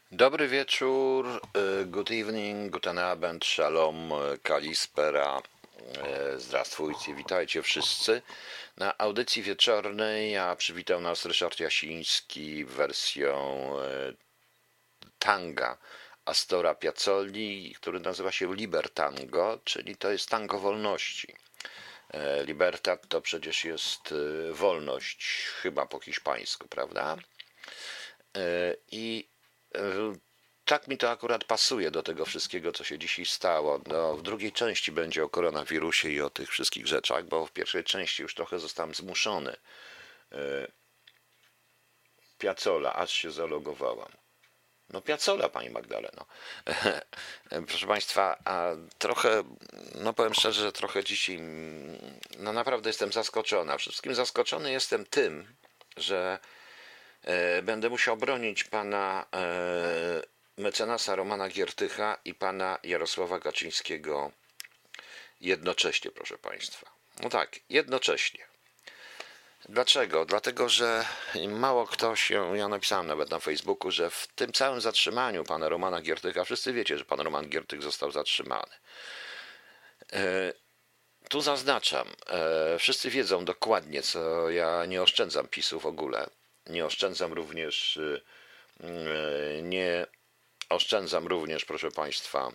Dobry wieczór, good evening, guten Abend, shalom, kalispera, zdrastwujcie, witajcie wszyscy. Na audycji wieczornej przywitał nas Ryszard Jasiński wersją tanga Astora Piazzolli, który nazywa się Libertango, czyli to jest tango wolności. Libertad to przecież jest wolność, chyba po hiszpańsku, prawda? I tak mi to akurat pasuje do tego wszystkiego, co się dzisiaj stało. No, w drugiej części będzie o koronawirusie i o tych wszystkich rzeczach, bo w pierwszej części już trochę zostałem zmuszony. Piazzolla, aż się zalogowałam. No Piazzolla, pani Magdaleno. Proszę państwa, a trochę, no powiem szczerze, że trochę dzisiaj, no naprawdę jestem zaskoczony. A przede wszystkim zaskoczony jestem tym, że będę musiał bronić pana mecenasa Romana Giertycha i pana Jarosława Kaczyńskiego jednocześnie, proszę państwa. No tak, jednocześnie. Dlaczego? Dlatego, że mało kto się, ja napisałem nawet na Facebooku, że w tym całym zatrzymaniu pana Romana Giertycha, wszyscy wiecie, że pan Roman Giertych został zatrzymany. Tu zaznaczam, wszyscy wiedzą dokładnie, co ja nie oszczędzam PiS-u w ogóle. Nie oszczędzam również, proszę państwa,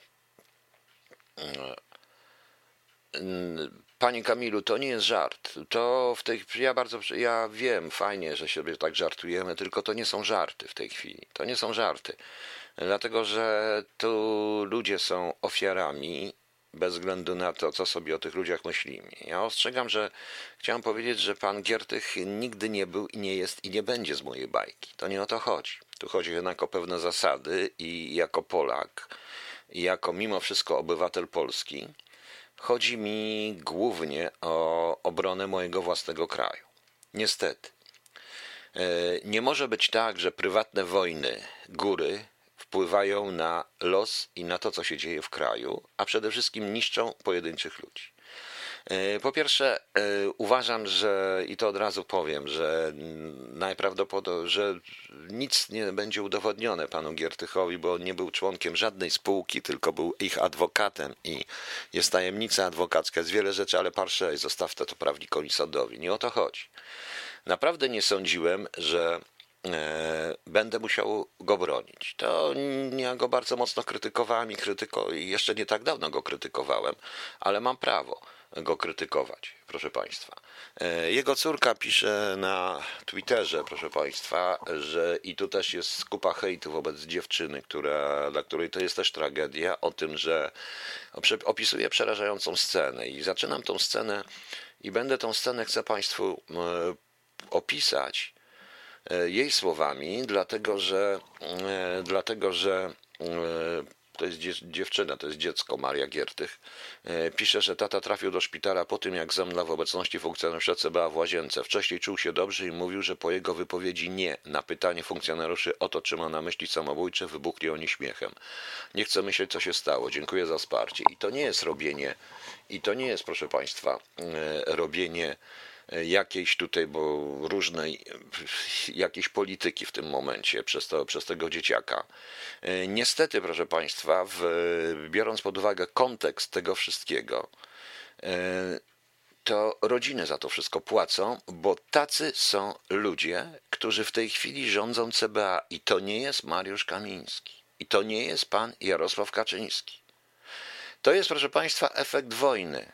panie Kamilu, to nie jest żart. To w tej ja wiem, fajnie, że sobie tak żartujemy, tylko to nie są żarty w tej chwili. To nie są żarty. Dlatego, że tu ludzie są ofiarami bez względu na to, co sobie o tych ludziach myślimy. Ja ostrzegam, że chciałem powiedzieć, że pan Giertych nigdy nie był i nie jest i nie będzie z mojej bajki. To nie o to chodzi. Tu chodzi jednak o pewne zasady i jako Polak, i jako mimo wszystko obywatel Polski, chodzi mi głównie o obronę mojego własnego kraju. Niestety. Nie może być tak, że prywatne wojny góry wpływają na los i na to, co się dzieje w kraju, a przede wszystkim niszczą pojedynczych ludzi. Po pierwsze, uważam, że, i to od razu powiem, że najprawdopodobniej, że nic nie będzie udowodnione panu Giertychowi, bo on nie był członkiem żadnej spółki, tylko był ich adwokatem i jest tajemnica adwokacka, jest wiele rzeczy, ale parsze, zostaw to prawnikowi sądowi. Nie o to chodzi. Naprawdę nie sądziłem, że będę musiał go bronić. To ja go bardzo mocno krytykowałem i jeszcze nie tak dawno go krytykowałem, ale mam prawo go krytykować, proszę państwa. Jego córka pisze na Twitterze, proszę państwa, że i tu też jest kupa hejtu wobec dziewczyny, dla której to jest też tragedia, o tym, że opisuje przerażającą scenę i zaczynam tą scenę i będę tą scenę, chcę państwu opisać jej słowami, dlatego że to jest dziewczyna, to jest dziecko, Maria Giertych. Pisze, że tata trafił do szpitala po tym, jak zemdlał w obecności funkcjonariusza CBA w Łazience. Wcześniej czuł się dobrze i mówił, że po jego wypowiedzi nie. Na pytanie funkcjonariuszy o to, czy ma na myśli samobójcze, wybuchli oni śmiechem. Nie chcę myśleć, co się stało. Dziękuję za wsparcie. I to nie jest, proszę państwa, robienie jakiejś tutaj, bo różnej jakiejś polityki w tym momencie przez tego dzieciaka. Niestety, proszę państwa, biorąc pod uwagę kontekst tego wszystkiego, to rodziny za to wszystko płacą, bo tacy są ludzie, którzy w tej chwili rządzą CBA i to nie jest Mariusz Kamiński i to nie jest pan Jarosław Kaczyński. To jest, proszę państwa, efekt wojny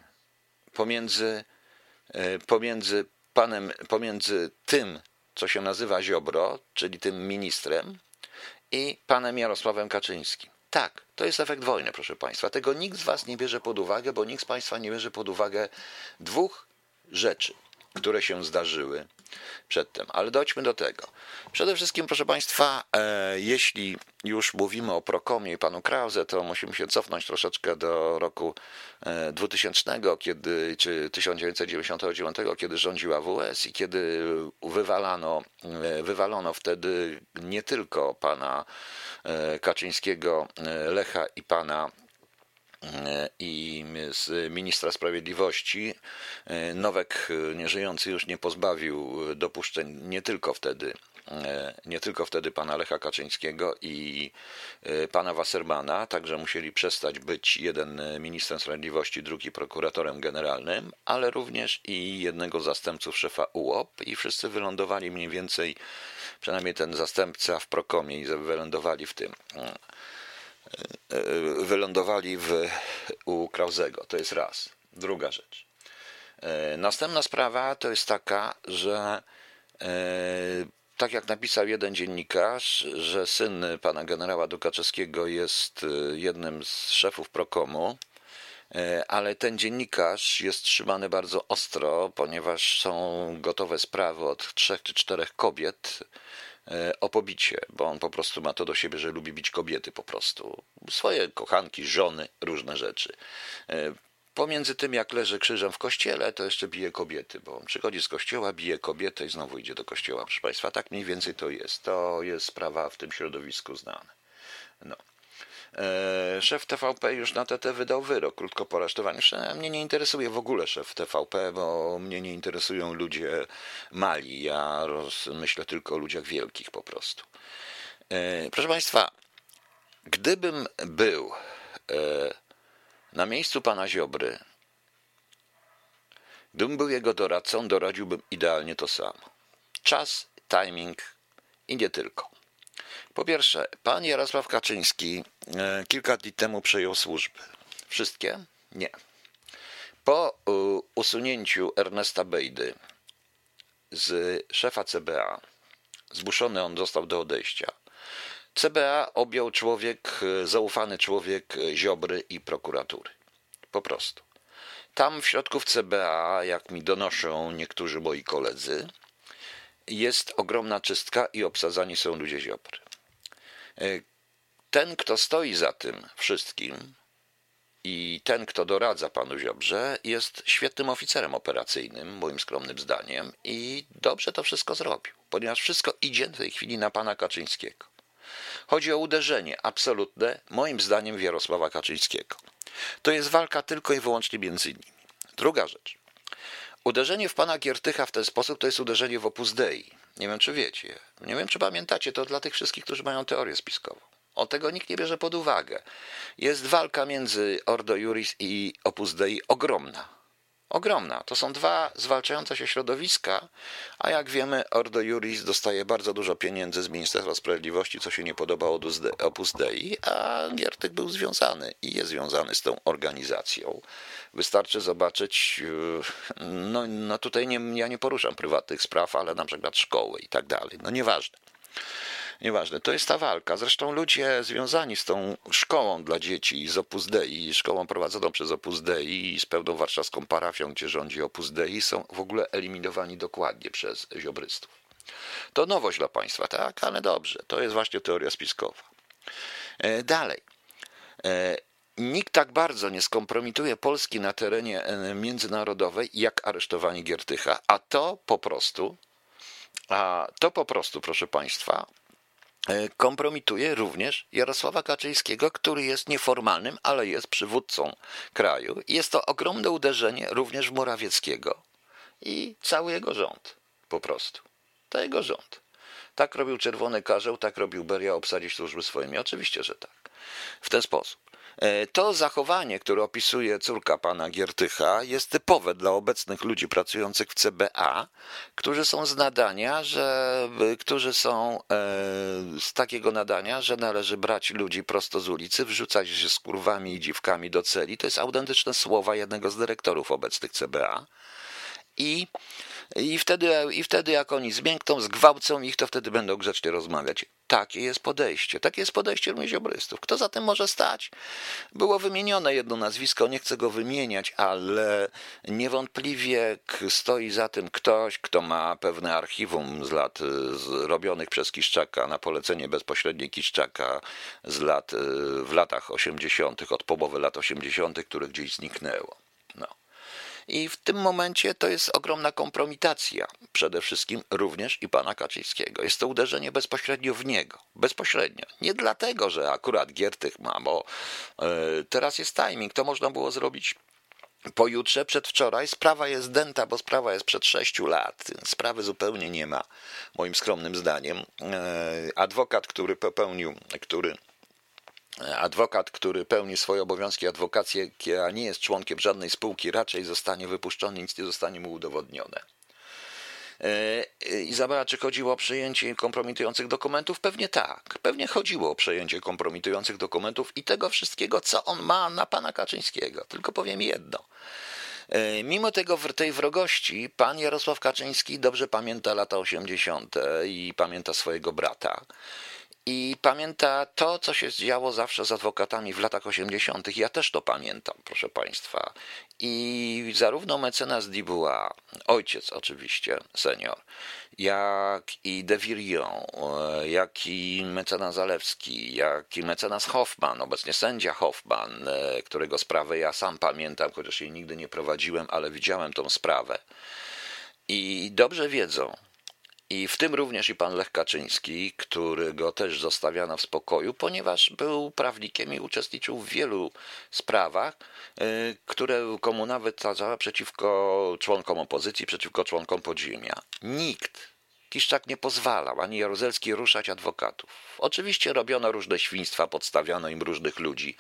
pomiędzy tym, co się nazywa Ziobro, czyli tym ministrem, i panem Jarosławem Kaczyńskim. Tak, to jest efekt wojny, proszę państwa. Tego nikt z was nie bierze pod uwagę, bo nikt z państwa nie bierze pod uwagę dwóch rzeczy, które się zdarzyły przedtem. Ale dojdźmy do tego. Przede wszystkim, proszę państwa, jeśli już mówimy o Prokomie i panu Krause, to musimy się cofnąć troszeczkę do roku 2000, czy 1999, kiedy rządziła AWS i kiedy wywalono wtedy nie tylko pana Kaczyńskiego, Lecha i pana i z ministra sprawiedliwości. Nowek, nieżyjący, już nie pozbawił dopuszczeń nie tylko wtedy nie tylko wtedy pana Lecha Kaczyńskiego i pana Wassermana, także musieli przestać być jeden ministrem sprawiedliwości, drugi prokuratorem generalnym, ale również i jednego z zastępców szefa UOP i wszyscy wylądowali mniej więcej, przynajmniej ten zastępca w Prokomie i wylądowali w tym, u Krauzego. To jest raz. Druga rzecz. Następna sprawa to jest taka, że tak jak napisał jeden dziennikarz, że syn pana generała Dukaczewskiego jest jednym z szefów Prokomu, ale ten dziennikarz jest trzymany bardzo ostro, ponieważ są gotowe sprawy od 3 czy 4 kobiet o pobicie, bo on po prostu ma to do siebie, że lubi bić kobiety po prostu. Swoje kochanki, żony, różne rzeczy. Pomiędzy tym, jak leży krzyżem w kościele, to jeszcze bije kobiety, bo on przychodzi z kościoła, bije kobietę i znowu idzie do kościoła, proszę państwa. Tak mniej więcej to jest. To jest sprawa w tym środowisku znana. No. Szef TVP już na TT wydał wyrok, krótko po aresztowaniu. Mnie nie interesuje w ogóle szef TVP, bo mnie nie interesują ludzie mali. Ja myślę tylko o ludziach wielkich po prostu. Proszę państwa, gdybym był na miejscu pana Ziobry, gdybym był jego doradcą, doradziłbym idealnie to samo. Czas, timing i nie tylko. Po pierwsze, pan Jarosław Kaczyński kilka dni temu przejął służby. Wszystkie? Nie. Po usunięciu Ernesta Bejdy z szefa CBA, zmuszony on został do odejścia, CBA objął zaufany człowiek Ziobry i prokuratury. Po prostu. Tam w środku w CBA, jak mi donoszą niektórzy moi koledzy, jest ogromna czystka i obsadzani są ludzie Ziobry. Ten, kto stoi za tym wszystkim i ten, kto doradza panu Ziobrze, jest świetnym oficerem operacyjnym, moim skromnym zdaniem, i dobrze to wszystko zrobił, ponieważ wszystko idzie w tej chwili na pana Kaczyńskiego. Chodzi o uderzenie absolutne, moim zdaniem, w Jarosława Kaczyńskiego. To jest walka tylko i wyłącznie między nimi. Druga rzecz. Uderzenie w pana Giertycha w ten sposób to jest uderzenie w Opus Dei. Nie wiem, czy wiecie. Nie wiem, czy pamiętacie. To dla tych wszystkich, którzy mają teorię spiskową. O tego nikt nie bierze pod uwagę. Jest walka między Ordo Iuris i Opus Dei ogromna. Ogromna. To są dwa zwalczające się środowiska, a jak wiemy, Ordo Iuris dostaje bardzo dużo pieniędzy z Ministerstwa Sprawiedliwości, co się nie podoba Opus Dei, a Giertych był związany i jest związany z tą organizacją. Wystarczy zobaczyć, no tutaj ja nie poruszam prywatnych spraw, ale na przykład szkoły i tak dalej. No nieważne. Nieważne, to jest ta walka. Zresztą ludzie związani z tą szkołą dla dzieci, z Opus Dei, szkołą prowadzoną przez Opus Dei i z pełną warszawską parafią, gdzie rządzi Opus Dei, są w ogóle eliminowani dokładnie przez ziobrystów. To nowość dla państwa, tak? Ale dobrze, to jest właśnie teoria spiskowa. Dalej. Nikt tak bardzo nie skompromituje Polski na terenie międzynarodowym, jak aresztowanie Giertycha, a to po prostu, proszę państwa, kompromituje również Jarosława Kaczyńskiego, który jest nieformalnym, ale jest przywódcą kraju. Jest to ogromne uderzenie również w Morawieckiego i cały jego rząd. Po prostu. To jego rząd. Tak robił Czerwony Karzeł, tak robił Beria, obsadzić służby swoimi. Oczywiście, że tak. W ten sposób. To zachowanie, które opisuje córka pana Giertycha, jest typowe dla obecnych ludzi pracujących w CBA, którzy są z nadania, którzy są z takiego nadania, że należy brać ludzi prosto z ulicy, wrzucać się z kurwami i dziwkami do celi. To jest autentyczne słowa jednego z dyrektorów obecnych CBA. I wtedy jak oni zmiękną, zgwałcą ich, to wtedy będą grzecznie rozmawiać. Takie jest podejście również ziobrystów. Kto za tym może stać? Było wymienione jedno nazwisko, nie chcę go wymieniać, ale niewątpliwie stoi za tym ktoś, kto ma pewne archiwum z lat robionych przez Kiszczaka na polecenie bezpośrednie Kiszczaka w latach 80., od połowy lat 80., które gdzieś zniknęło. No. I w tym momencie to jest ogromna kompromitacja, przede wszystkim również i pana Kaczyńskiego. Jest to uderzenie bezpośrednio w niego. Bezpośrednio. Nie dlatego, że akurat Giertych ma, bo teraz jest timing, to można było zrobić Pojutrze, przedwczoraj, sprawa jest dęta, bo sprawa jest przed 6 lat. Sprawy zupełnie nie ma, moim skromnym zdaniem. Adwokat, który pełni swoje obowiązki adwokackie, a nie jest członkiem żadnej spółki, raczej zostanie wypuszczony, nic nie zostanie mu udowodnione. Izabela, czy chodziło o przejęcie kompromitujących dokumentów? Pewnie tak. Pewnie chodziło o przejęcie kompromitujących dokumentów i tego wszystkiego, co on ma na pana Kaczyńskiego. Tylko powiem jedno. Mimo tej wrogości, pan Jarosław Kaczyński dobrze pamięta lata 80. i pamięta swojego brata. I pamięta to, co się działo zawsze z adwokatami w latach 80. Ja też to pamiętam, proszę państwa. I zarówno mecenas Dubois, ojciec oczywiście, senior, jak i de Virion, jak i mecenas Zalewski, jak i mecenas Hoffman, obecnie sędzia Hoffman, którego sprawę ja sam pamiętam, chociaż jej nigdy nie prowadziłem, ale widziałem tą sprawę. I dobrze wiedzą, i w tym również i pan Lech Kaczyński, którego też zostawiano w spokoju, ponieważ był prawnikiem i uczestniczył w wielu sprawach, które komuna wytaczała przeciwko członkom opozycji, przeciwko członkom podziemia. Nikt, Kiszczak nie pozwalał, ani Jaruzelski ruszać adwokatów. Oczywiście robiono różne świństwa, podstawiano im różnych ludzi,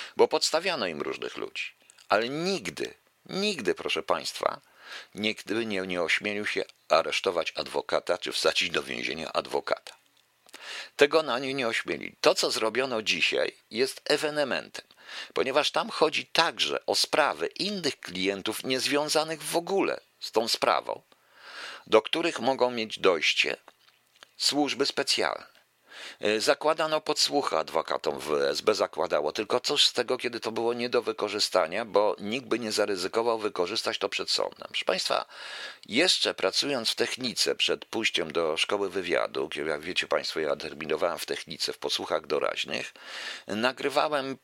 ale nigdy, proszę państwa, nikt nie ośmielił się aresztować adwokata czy wsadzić do więzienia adwokata. Tego na nie ośmieli. To, co zrobiono dzisiaj, jest ewenementem, ponieważ tam chodzi także o sprawy innych klientów niezwiązanych w ogóle z tą sprawą, do których mogą mieć dojście służby specjalne. Zakładano podsłuchy adwokatom w SB, zakładało, tylko coś z tego, kiedy to było nie do wykorzystania, bo nikt by nie zaryzykował wykorzystać to przed sądem. Proszę państwa, jeszcze pracując w technice przed pójściem do szkoły wywiadu, jak wiecie państwo, ja terminowałem w technice, w podsłuchach doraźnych, nagrywałem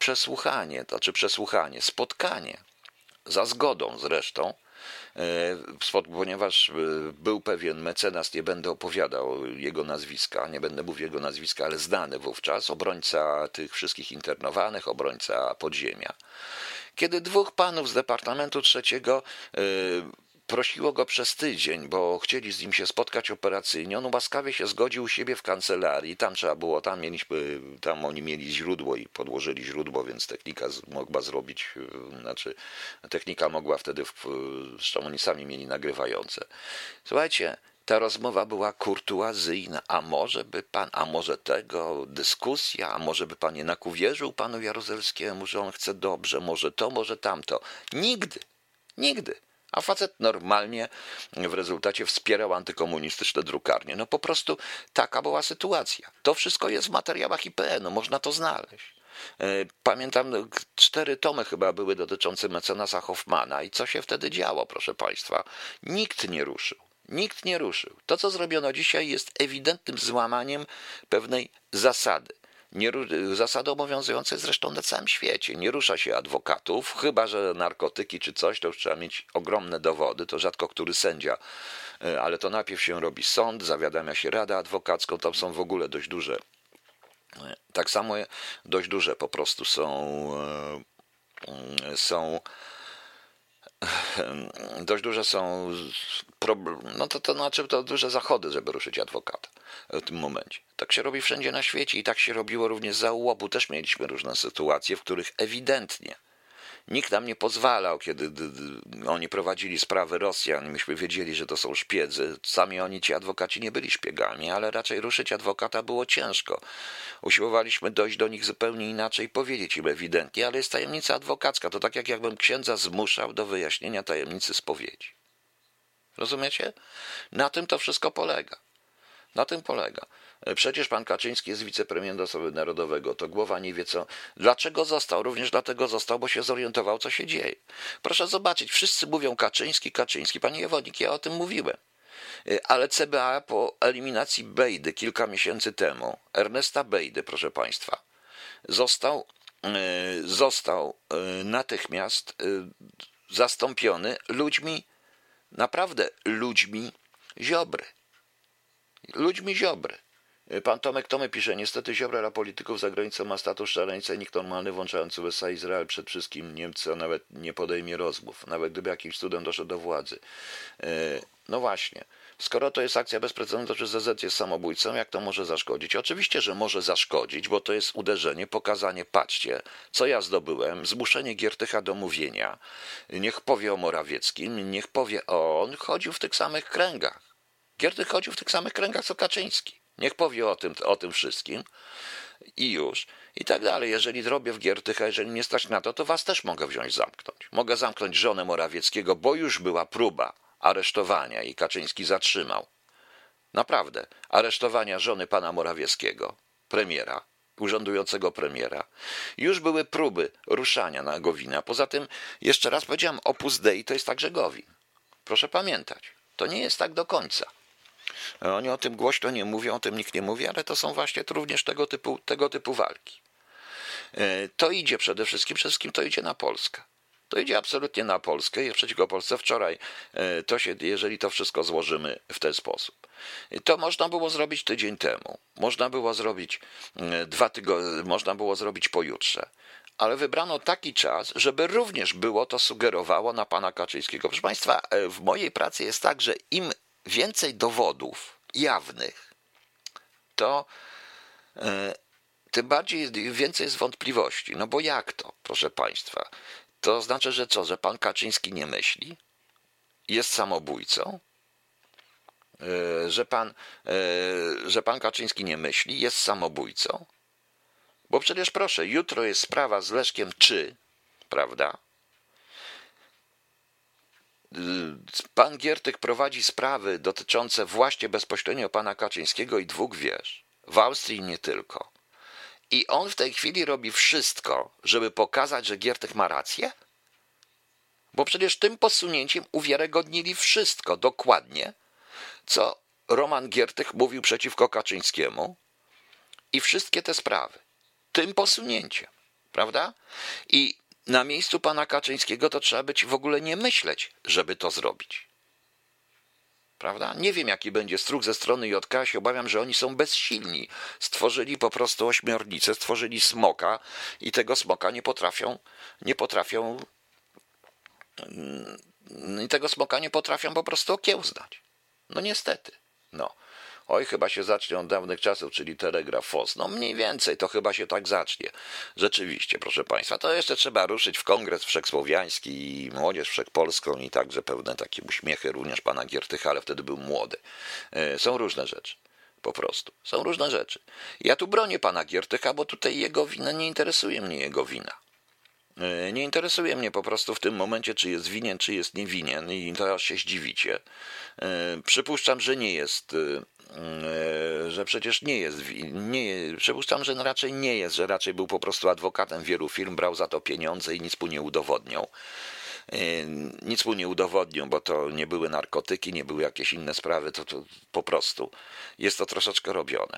spotkanie, za zgodą zresztą, ponieważ był pewien mecenas, nie będę opowiadał jego nazwiska, nie będę mówił jego nazwiska, ale znany wówczas, obrońca tych wszystkich internowanych, obrońca podziemia. Kiedy dwóch panów z Departamentu Trzeciego prosiło go przez tydzień, bo chcieli z nim się spotkać operacyjnie, on łaskawie się zgodził u siebie w kancelarii, tam oni mieli źródło i podłożyli źródło, więc technika mogła wtedy, zresztą oni sami mieli nagrywające. Słuchajcie, ta rozmowa była kurtuazyjna, a może dyskusja, a może by pan jednak uwierzył panu Jaruzelskiemu, że on chce dobrze, może to, może tamto. Nigdy. A facet normalnie w rezultacie wspierał antykomunistyczne drukarnie. No po prostu taka była sytuacja. To wszystko jest w materiałach IPN-u, można to znaleźć. Pamiętam, 4 tomy chyba były dotyczące mecenasa Hoffmana i co się wtedy działo, proszę państwa. Nikt nie ruszył. To, co zrobiono dzisiaj, jest ewidentnym złamaniem pewnej zasady. Zasady obowiązujące zresztą na całym świecie. Nie rusza się adwokatów, chyba że narkotyki czy coś, to już trzeba mieć ogromne dowody. To rzadko który sędzia, ale to najpierw się robi sąd, zawiadamia się radę adwokacką, tam są w ogóle dość duże. Tak samo dość duże po prostu dość duże są no to znaczy to duże zachody, żeby ruszyć adwokata w tym momencie. Tak się robi wszędzie na świecie i tak się robiło również za UOP-u. Też mieliśmy różne sytuacje, w których ewidentnie nikt nam nie pozwalał, kiedy oni prowadzili sprawy Rosjan, myśmy wiedzieli, że to są szpiedzy. Sami oni, ci adwokaci, nie byli szpiegami, ale raczej ruszyć adwokata było ciężko. Usiłowaliśmy dojść do nich zupełnie inaczej, powiedzieć im ewidentnie, ale jest tajemnica adwokacka. To tak jakbym księdza zmuszał do wyjaśnienia tajemnicy spowiedzi. Rozumiecie? Na tym to wszystko polega. Przecież pan Kaczyński jest wicepremierem do Sądu Narodowego, to głowa nie wie co. Dlaczego został? Również dlatego został, bo się zorientował, co się dzieje. Proszę zobaczyć, wszyscy mówią Kaczyński. Panie Jewodnik, ja o tym mówiłem. Ale CBA po eliminacji Bejdy kilka miesięcy temu, Ernesta Bejdy, proszę państwa, został natychmiast zastąpiony ludźmi Ziobry. Pan Tomek Tomy pisze, niestety Ziobro dla polityków za granicą ma status szaleńca, nikt normalny, włączając USA, Izrael, przed wszystkim Niemcy, a nawet nie podejmie rozmów, nawet gdyby jakimś cudem doszedł do władzy. No właśnie, skoro to jest akcja bez precedensu, czy ZZ jest samobójcą, jak to może zaszkodzić? Oczywiście, że może zaszkodzić, bo to jest uderzenie, pokazanie, patrzcie, co ja zdobyłem, zmuszenie Giertycha do mówienia, niech powie o Morawieckim, niech powie on chodził w tych samych kręgach. Giertych chodził w tych samych kręgach co Kaczyński. Niech powie o tym wszystkim i już. I tak dalej. Jeżeli zrobię w Giertycha, jeżeli nie stać na to, to was też mogę wziąć, zamknąć. Mogę zamknąć żonę Morawieckiego, bo już była próba aresztowania i Kaczyński zatrzymał. Naprawdę. Aresztowania żony pana Morawieckiego, premiera, urzędującego premiera. Już były próby ruszania na Gowina. Poza tym, jeszcze raz powiedziałem, Opus Dei to jest także Gowin. Proszę pamiętać. To nie jest tak do końca. Oni o tym głośno nie mówią, o tym nikt nie mówi, ale to są właśnie również tego typu walki. To idzie przede wszystkim to idzie na Polskę. To idzie absolutnie na Polskę i przeciwko Polsce. Wczoraj, jeżeli to wszystko złożymy w ten sposób, to można było zrobić tydzień temu, można było zrobić 2 tygodnie, można było zrobić pojutrze, ale wybrano taki czas, żeby również było to sugerowało na pana Kaczyńskiego. Proszę państwa, w mojej pracy jest tak, że im więcej dowodów jawnych, to tym bardziej więcej jest wątpliwości. No bo jak to, proszę państwa? To znaczy, że co, że pan Kaczyński nie myśli? Jest samobójcą? Że pan Kaczyński nie myśli? Jest samobójcą? Bo przecież proszę, jutro jest sprawa z Leszkiem prawda? Pan Giertych prowadzi sprawy dotyczące właśnie bezpośrednio pana Kaczyńskiego i 2 wież. W Austrii nie tylko. I on w tej chwili robi wszystko, żeby pokazać, że Giertych ma rację? Bo przecież tym posunięciem uwiarygodnili wszystko dokładnie, co Roman Giertych mówił przeciwko Kaczyńskiemu i wszystkie te sprawy. Tym posunięciem, prawda? I na miejscu pana Kaczyńskiego to trzeba być w ogóle nie myśleć, żeby to zrobić. Prawda? Nie wiem, jaki będzie struk ze strony JK, się obawiam, że oni są bezsilni. Stworzyli po prostu ośmiornicę, stworzyli smoka i tego smoka tego smoka nie potrafią po prostu okiełznać. No niestety. No. Oj, chyba się zacznie od dawnych czasów, czyli telegraf FOS. No mniej więcej, to chyba się tak zacznie. Rzeczywiście, proszę państwa, to jeszcze trzeba ruszyć w Kongres Wszechsłowiański i Młodzież Wszechpolską i także pewne takie uśmiechy również pana Giertycha, ale wtedy był młody. Są różne rzeczy. Po prostu. Są różne rzeczy. Ja tu bronię pana Giertycha, bo tutaj jego wina, nie interesuje mnie jego wina. Nie interesuje mnie po prostu w tym momencie, czy jest winien, czy jest niewinien i teraz się zdziwicie. Przypuszczam, że nie jest, że przecież nie jest, przypuszczam, że raczej nie jest, że raczej był po prostu adwokatem wielu firm, brał za to pieniądze i nic mu nie udowodnią. Nic mu nie udowodnią, bo to nie były narkotyki, nie były jakieś inne sprawy, to po prostu jest to troszeczkę robione.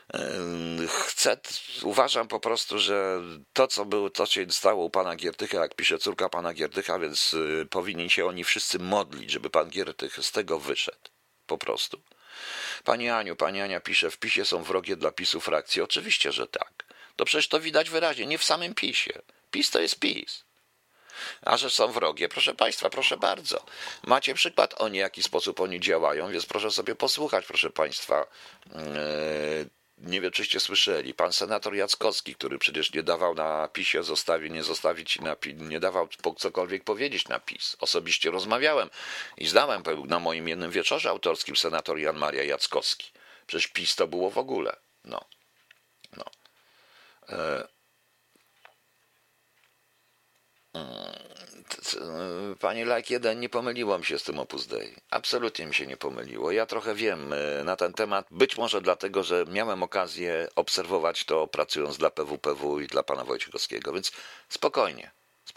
Uważam po prostu, że to się stało u pana Giertycha, jak pisze córka pana Giertycha, więc powinni się oni wszyscy modlić, żeby pan Giertych z tego wyszedł. Po prostu. Pani Ania pisze, w PiSie są wrogie dla PiSu frakcje. Oczywiście, że tak. To przecież to widać wyraźnie, nie w samym PiSie. PiS to jest PiS. A że są wrogie, proszę państwa, proszę bardzo. Macie przykład w jaki sposób oni działają, więc proszę sobie posłuchać, proszę państwa. Nie wiem, czyście słyszeli. Pan senator Jackowski, który przecież nie dawał na PiSie nie dawał cokolwiek powiedzieć na PiS. Osobiście rozmawiałem i zdałem na moim jednym wieczorze autorskim senator Jan Maria Jackowski. Przecież PiS to było w ogóle. No. Panie Like 1, nie pomyliło mi się z tym Opus Dei. Absolutnie mi się nie pomyliło. Ja trochę wiem na ten temat, być może dlatego, że miałem okazję obserwować to pracując dla PWPW i dla pana Wojciechowskiego, więc spokojnie.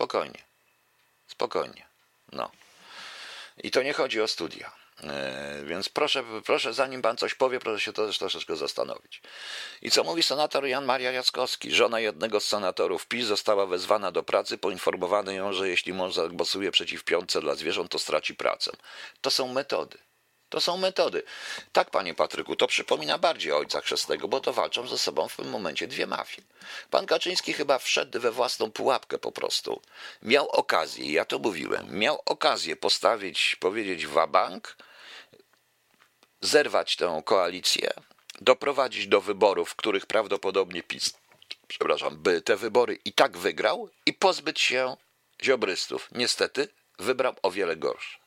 No. I to nie chodzi o studia. Więc proszę, zanim pan coś powie, proszę się też troszeczkę zastanowić. I co mówi senator Jan Maria Jackowski? Żona jednego z senatorów PiS została wezwana do pracy, poinformowano ją, że jeśli mąż zagłosuje przeciw piątce dla zwierząt, to straci pracę. To są metody. To są metody. Tak, panie Patryku, to przypomina bardziej Ojca Chrzestnego, bo to walczą ze sobą w tym momencie dwie mafie. Pan Kaczyński chyba wszedł we własną pułapkę po prostu. Miał okazję, ja to mówiłem, miał okazję powiedzieć wabank, zerwać tę koalicję, doprowadzić do wyborów, w których prawdopodobnie PiS, by te wybory i tak wygrał i pozbyć się ziobrystów. Niestety wybrał o wiele gorsze.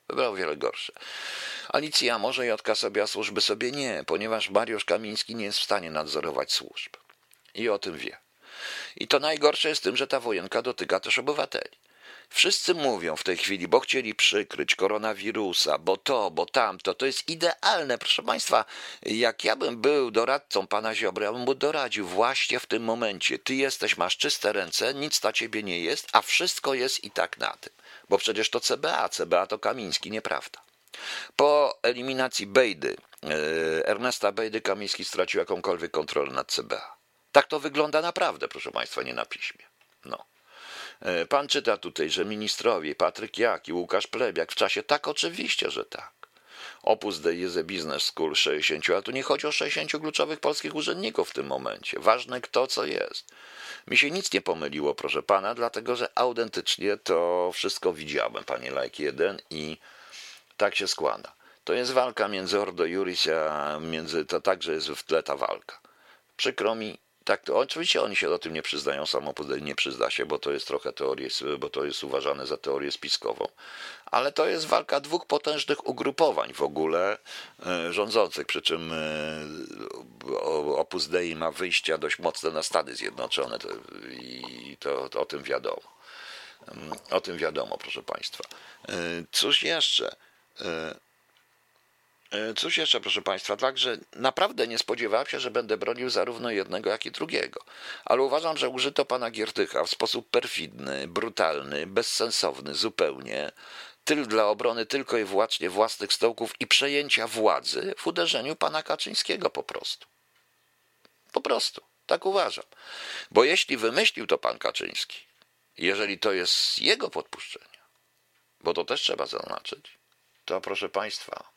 Alicja może Jotka sobie, a służby sobie nie, ponieważ Mariusz Kamiński nie jest w stanie nadzorować służb. I o tym wie. I to najgorsze jest tym, że ta wojenka dotyka też obywateli. Wszyscy mówią w tej chwili, bo chcieli przykryć koronawirusa, bo to, bo tamto. To jest idealne, proszę Państwa. Jak ja bym był doradcą pana Ziobry, ja bym mu doradził właśnie w tym momencie. Ty masz czyste ręce, nic na ciebie nie jest, a wszystko jest i tak na tym. Bo przecież to CBA to Kamiński, nieprawda. Po eliminacji Bejdy, Ernesta Bejdy, Kamiński stracił jakąkolwiek kontrolę nad CBA. Tak to wygląda naprawdę, proszę Państwa, nie na piśmie. No. Pan czyta tutaj, że ministrowie Patryk Jaki, Łukasz Plebiak w czasie, tak oczywiście, że tak. Opus Dei is a Business School 60, a tu nie chodzi o 60 kluczowych polskich urzędników w tym momencie. Ważne kto co jest. Mi się nic nie pomyliło, proszę pana, dlatego że autentycznie to wszystko widziałem, panie Like 1 i tak się składa. To jest walka między Ordo Iuris, a to także jest w tle ta walka. Przykro mi, tak, to oczywiście oni się do tym nie przyznają, sam Opus Dei nie przyzna się, bo to jest trochę bo to jest uważane za teorię spiskową. Ale to jest walka dwóch potężnych ugrupowań w ogóle rządzących, przy czym Opus Dei ma wyjścia dość mocne na Stany Zjednoczone i to o tym wiadomo. O tym wiadomo, proszę Państwa. Cóż jeszcze? Proszę Państwa, także naprawdę nie spodziewałem się, że będę bronił zarówno jednego, jak i drugiego. Ale uważam, że użyto pana Giertycha w sposób perfidny, brutalny, bezsensowny zupełnie, dla obrony tylko i wyłącznie własnych stołków i przejęcia władzy w uderzeniu pana Kaczyńskiego po prostu. Po prostu, tak uważam. Bo jeśli wymyślił to pan Kaczyński, jeżeli to jest jego podpuszczenie, bo to też trzeba zaznaczyć, to proszę Państwa,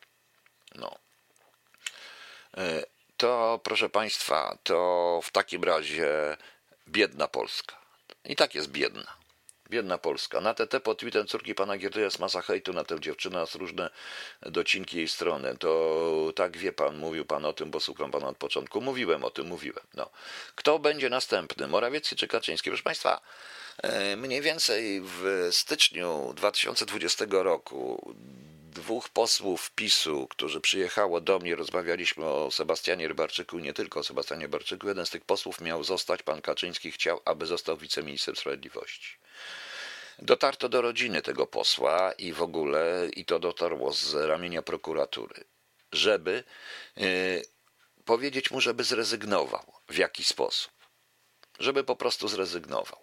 to proszę Państwa, to w takim razie biedna Polska. I tak jest biedna. Biedna Polska. Na TT pod tweetem córki pana Giertycha jest masa hejtu na tę dziewczynę, z różne docinki jej strony. To tak wie pan, mówił pan o tym, bo słucham pana od początku. Mówiłem o tym. No. Kto będzie następny? Morawiecki czy Kaczyński? Proszę Państwa, mniej więcej w styczniu 2020 roku dwóch posłów PiS-u, którzy przyjechało do mnie, rozmawialiśmy o Sebastianie Rybarczyku i nie tylko o Sebastianie Rybarczyku. Jeden z tych posłów miał zostać, pan Kaczyński chciał, aby został wiceministrem sprawiedliwości. Dotarto do rodziny tego posła i w ogóle, i to dotarło z ramienia prokuratury, żeby powiedzieć mu, żeby zrezygnował w jakiś sposób. Żeby po prostu zrezygnował.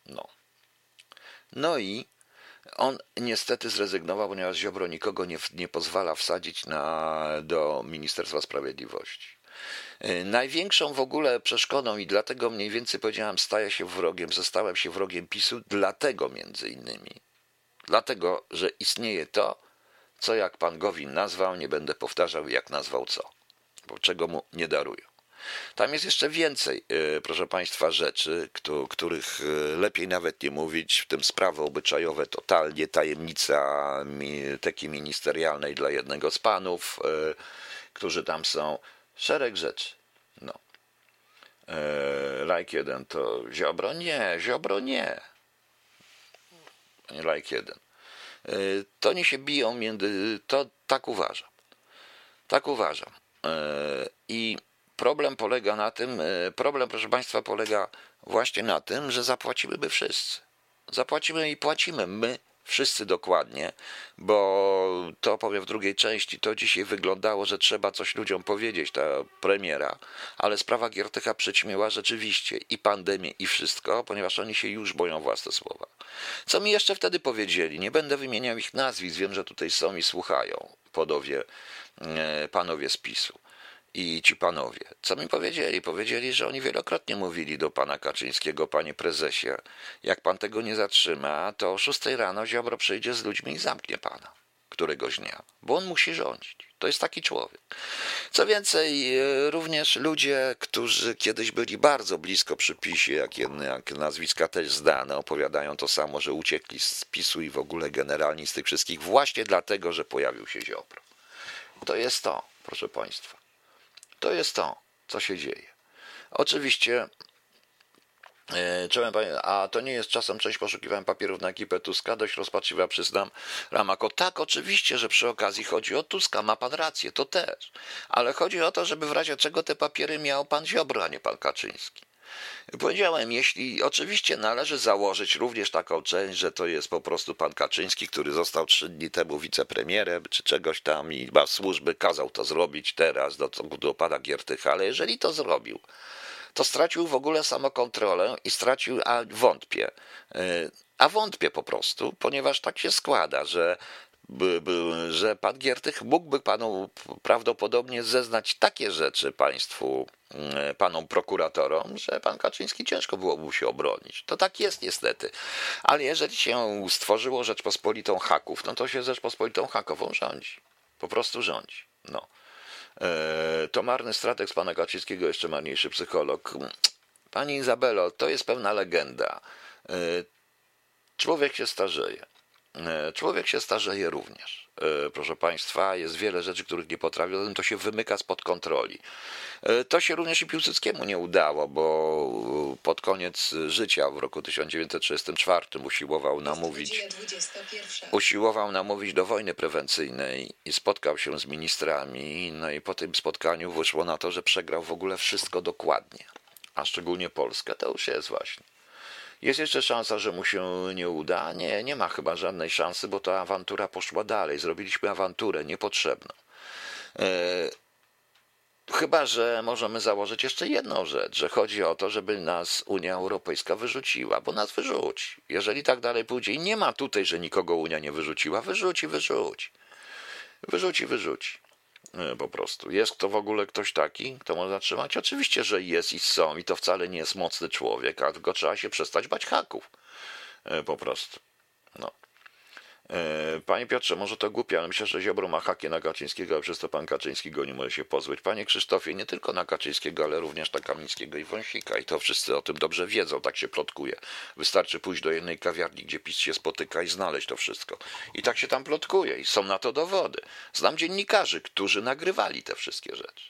No i on niestety zrezygnował, ponieważ Ziobro nikogo nie pozwala wsadzić do Ministerstwa Sprawiedliwości. Największą w ogóle przeszkodą i dlatego mniej więcej powiedziałem, zostałem się wrogiem PiS-u, dlatego między innymi. Dlatego, że istnieje to, co jak pan Gowin nazwał, nie będę powtarzał jak nazwał co, bo czego mu nie darują. Tam jest jeszcze więcej, proszę Państwa, rzeczy, których lepiej nawet nie mówić, w tym sprawy obyczajowe totalnie, tajemnica teki ministerialnej dla jednego z panów, którzy tam są, szereg rzeczy. Like 1 to Ziobro nie. Like 1. To oni się biją tak uważam. I problem polega na tym, proszę Państwa, polega właśnie na tym, że zapłacimy my wszyscy. Zapłacimy i płacimy my wszyscy dokładnie, bo to powiem w drugiej części, to dzisiaj wyglądało, że trzeba coś ludziom powiedzieć, ta premiera, ale sprawa Giertycha przyćmiła rzeczywiście i pandemię i wszystko, ponieważ oni się już boją własne słowa. Co mi jeszcze wtedy powiedzieli? Nie będę wymieniał ich nazwisk, wiem, że tutaj są i słuchają panowie z PiS-u. I ci panowie, co mi powiedzieli? Powiedzieli, że oni wielokrotnie mówili do pana Kaczyńskiego, panie prezesie, jak pan tego nie zatrzyma, to o 6 rano Ziobro przyjdzie z ludźmi i zamknie pana. któregoś dnia, bo on musi rządzić. To jest taki człowiek. Co więcej, również ludzie, którzy kiedyś byli bardzo blisko przy PiS-ie, jak nazwiska też znane, opowiadają to samo, że uciekli z PiS-u i w ogóle generalnie z tych wszystkich właśnie dlatego, że pojawił się Ziobro. To jest to, proszę Państwa. To jest to, co się dzieje. Oczywiście, a to nie jest czasem część poszukiwania papierów na ekipę Tuska, dość rozpaczliwa, przyznam, Ramako. Tak, oczywiście, że przy okazji chodzi o Tuska, ma pan rację, to też. Ale chodzi o to, żeby w razie czego te papiery miał pan Ziobro, a nie pan Kaczyński. Powiedziałem, jeśli oczywiście należy założyć również taką część, że to jest po prostu pan Kaczyński, który został 3 dni temu wicepremierem czy czegoś tam i ma służby, kazał to zrobić teraz do pana Giertycha, ale jeżeli to zrobił, to stracił w ogóle samokontrolę i stracił, a wątpię po prostu, ponieważ tak się składa, że pan Giertych mógłby panu prawdopodobnie zeznać takie rzeczy panom prokuratorom, że pan Kaczyński ciężko byłoby się obronić. To tak jest niestety. Ale jeżeli się stworzyło Rzeczpospolitą haków, no to się Rzeczpospolitą hakową rządzi. Po prostu rządzi. No. To marny strateg z pana Kaczyńskiego, jeszcze marniejszy psycholog. Pani Izabelo, to jest pewna legenda. Człowiek się starzeje. Człowiek się starzeje również. Proszę Państwa, jest wiele rzeczy, których nie potrafi, zatem to się wymyka spod kontroli. To się również i Piłsudskiemu nie udało, bo pod koniec życia w roku 1934 usiłował namówić do wojny prewencyjnej i spotkał się z ministrami, no i po tym spotkaniu wyszło na to, że przegrał w ogóle wszystko dokładnie, a szczególnie Polskę, to już jest właśnie. Jest jeszcze szansa, że mu się nie uda? Nie, nie ma chyba żadnej szansy, bo ta awantura poszła dalej. Zrobiliśmy awanturę niepotrzebną. Chyba że możemy założyć jeszcze jedną rzecz, że chodzi o to, żeby nas Unia Europejska wyrzuciła, bo nas wyrzuci. Jeżeli tak dalej pójdzie i nie ma tutaj, że nikogo Unia nie wyrzuciła, wyrzuci. Po prostu. Jest to w ogóle ktoś taki, kto może zatrzymać? Oczywiście, że jest i są i to wcale nie jest mocny człowiek, a tylko trzeba się przestać bać haków. Po prostu. No. Panie Piotrze, może to głupie, ale myślę, że Ziobro ma haki na Kaczyńskiego, a przez to pan Kaczyński go nie może się pozbyć. Panie Krzysztofie, nie tylko na Kaczyńskiego, ale również na Kamińskiego i Wąsika. I to wszyscy o tym dobrze wiedzą, tak się plotkuje. Wystarczy pójść do jednej kawiarni, gdzie PiS się spotyka i znaleźć to wszystko. I tak się tam plotkuje i są na to dowody. Znam dziennikarzy, którzy nagrywali te wszystkie rzeczy.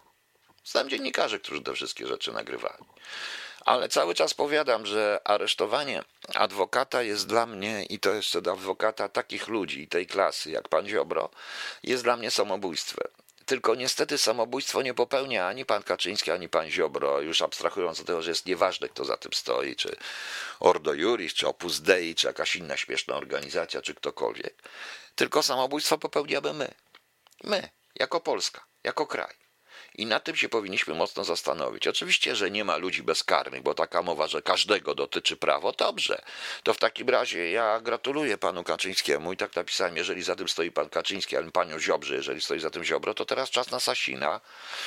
Ale cały czas powiadam, że aresztowanie adwokata jest dla mnie, i to jeszcze adwokata takich ludzi i tej klasy jak pan Ziobro, jest dla mnie samobójstwem. Tylko niestety samobójstwo nie popełnia ani pan Kaczyński, ani pan Ziobro, już abstrahując od tego, że jest nieważne, kto za tym stoi, czy Ordo Iuris, czy Opus Dei, czy jakaś inna śmieszna organizacja, czy ktokolwiek. Tylko samobójstwo popełniamy my. My, jako Polska, jako kraj. I nad tym się powinniśmy mocno zastanowić. Oczywiście, że nie ma ludzi bezkarnych, bo taka mowa, że każdego dotyczy prawo, dobrze. To w takim razie ja gratuluję panu Kaczyńskiemu i tak napisałem, jeżeli za tym stoi pan Kaczyński, ale panią Ziobrze, jeżeli stoi za tym Ziobro, to teraz czas na Sasina.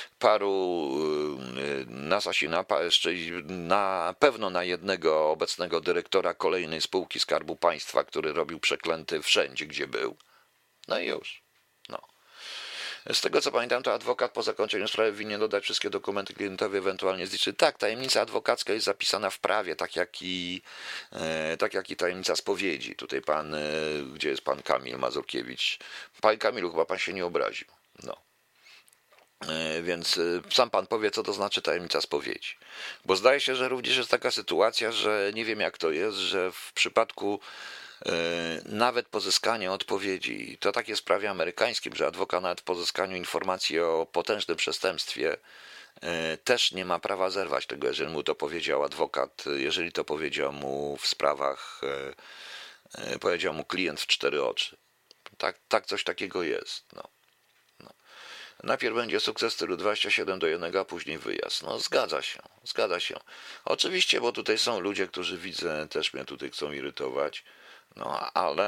Na pewno na jednego obecnego dyrektora kolejnej spółki Skarbu Państwa, który robił przeklęty wszędzie, gdzie był. No i już. Z tego co pamiętam, to adwokat po zakończeniu sprawy winien dodać wszystkie dokumenty klientowi, ewentualnie zliczyć. Tak, tajemnica adwokacka jest zapisana w prawie, tak jak i tajemnica spowiedzi. Tutaj gdzie jest pan Kamil Mazurkiewicz? Panie Kamilu, chyba pan się nie obraził. No. Więc sam pan powie, co to znaczy tajemnica spowiedzi. Bo zdaje się, że również jest taka sytuacja, że nie wiem jak to jest, że w przypadku nawet pozyskanie odpowiedzi, to tak jest w prawie amerykańskim, że adwokat nawet w pozyskaniu informacji o potężnym przestępstwie też nie ma prawa zerwać tego, jeżeli mu to powiedział adwokat, jeżeli to powiedział mu w sprawach, powiedział mu klient w 4 oczy. Tak coś takiego jest. No. Najpierw będzie sukces stylu 27-1, a później wyjazd. No zgadza się. Oczywiście, bo tutaj są ludzie, którzy widzę, też mnie tutaj chcą irytować. No,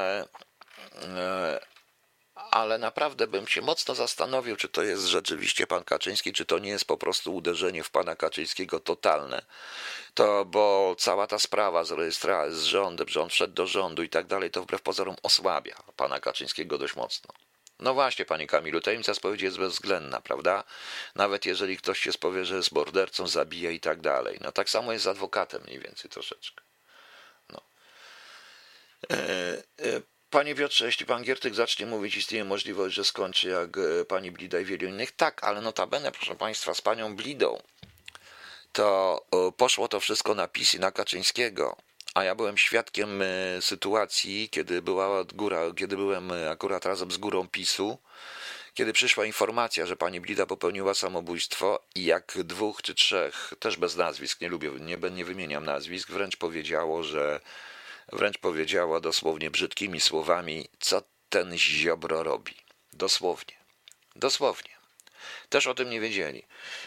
ale naprawdę bym się mocno zastanowił, czy to jest rzeczywiście pan Kaczyński, czy to nie jest po prostu uderzenie w pana Kaczyńskiego totalne. to bo cała ta sprawa z rządem, że on wszedł do rządu i tak dalej, to wbrew pozorom osłabia pana Kaczyńskiego dość mocno. No właśnie, panie Kamilu, tajemnica spowiedzi jest bezwzględna, prawda? Nawet jeżeli ktoś się spowie, że jest mordercą, zabija i tak dalej. No tak samo jest z adwokatem mniej więcej troszeczkę. No. Panie Piotrze, jeśli pan Giertych zacznie mówić, istnieje możliwość, że skończy jak pani Blida i wielu innych. Tak, ale notabene, proszę państwa, z panią Blidą to poszło to wszystko na PiS i na Kaczyńskiego, a ja byłem świadkiem sytuacji, kiedy byłem akurat razem z górą PiSu, kiedy przyszła informacja, że pani Blida popełniła samobójstwo i jak dwóch czy trzech, też bez nazwisk, nie lubię, nie wymieniam nazwisk, wręcz powiedziała dosłownie brzydkimi słowami, co ten Ziobro robi. Dosłownie. Dosłownie. Też o tym nie wiedzieli.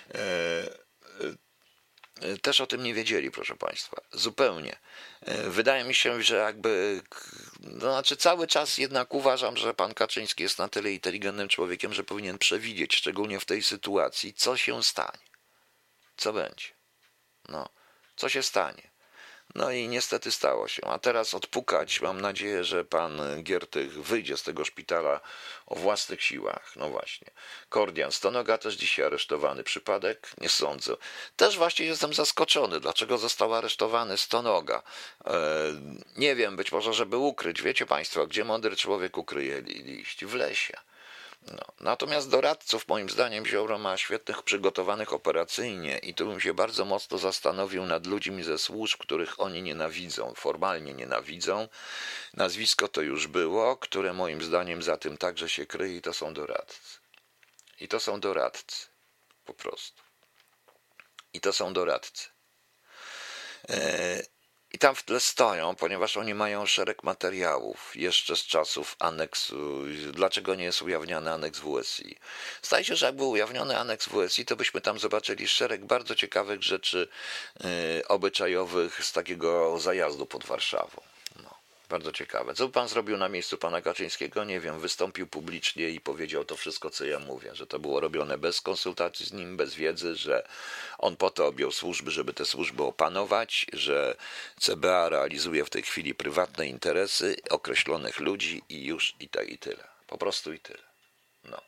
Też o tym nie wiedzieli, proszę państwa. Zupełnie. Wydaje mi się, że jakby... No, znaczy cały czas jednak uważam, że pan Kaczyński jest na tyle inteligentnym człowiekiem, że powinien przewidzieć, szczególnie w tej sytuacji, co się stanie. Co będzie. No. Co się stanie. No i niestety stało się. A teraz odpukać, mam nadzieję, że pan Giertych wyjdzie z tego szpitala o własnych siłach. No właśnie. Kordian Stonoga też dzisiaj aresztowany. Przypadek? Nie sądzę. Też właśnie jestem zaskoczony, dlaczego został aresztowany Stonoga. Nie wiem, być może, żeby ukryć. Wiecie państwo, gdzie mądry człowiek ukryje liść? W lesie. No. Natomiast doradców, moim zdaniem, Ziobro ma świetnych, przygotowanych operacyjnie i tu bym się bardzo mocno zastanowił nad ludźmi ze służb, których oni nienawidzą, formalnie nienawidzą. Nazwisko to już było, które moim zdaniem za tym także się kryje i to są doradcy. I to są doradcy. Po prostu. I to są doradcy. I tam w tle stoją, ponieważ oni mają szereg materiałów jeszcze z czasów aneksu. Dlaczego nie jest ujawniany aneks WSI? Zdaje się, że jakby ujawniony aneks WSI, to byśmy tam zobaczyli szereg bardzo ciekawych rzeczy obyczajowych z takiego zajazdu pod Warszawą. No, bardzo ciekawe. Co by pan zrobił na miejscu pana Kaczyńskiego? Nie wiem. Wystąpił publicznie i powiedział to wszystko, co ja mówię, że to było robione bez konsultacji z nim, bez wiedzy, że on po to objął służby, żeby te służby opanować, że CBA realizuje w tej chwili prywatne interesy określonych ludzi i już i tyle. Po prostu i tyle. No.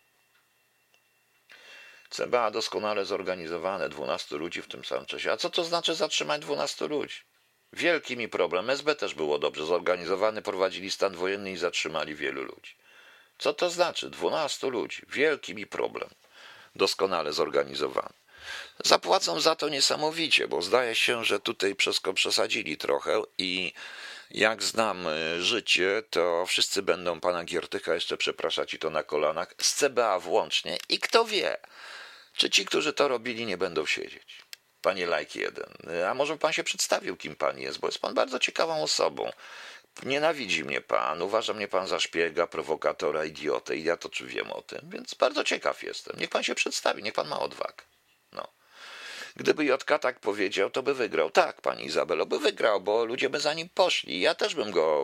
CBA doskonale zorganizowane, 12 ludzi w tym samym czasie. A co to znaczy zatrzymać 12 ludzi? Wielki mi problem. SB też było dobrze zorganizowany, prowadzili stan wojenny i zatrzymali wielu ludzi. Co to znaczy? 12 ludzi. Wielki mi problem. Doskonale zorganizowany. Zapłacą za to niesamowicie, bo zdaje się, że tutaj przesadzili trochę i jak znam życie, to wszyscy będą pana Giertycha jeszcze przepraszać i to na kolanach, z CBA włącznie i kto wie, czy ci, którzy to robili, nie będą siedzieć. Panie Lajk 1, a może pan się przedstawił, kim pan jest, bo jest pan bardzo ciekawą osobą. Nienawidzi mnie pan, uważa mnie pan za szpiega, prowokatora, idiotę i ja to czy wiem o tym, więc bardzo ciekaw jestem. Niech pan się przedstawi, niech pan ma odwagę. No. Gdyby JK tak powiedział, to by wygrał. Tak, pani Izabelo, by wygrał, bo ludzie by za nim poszli. Ja też bym go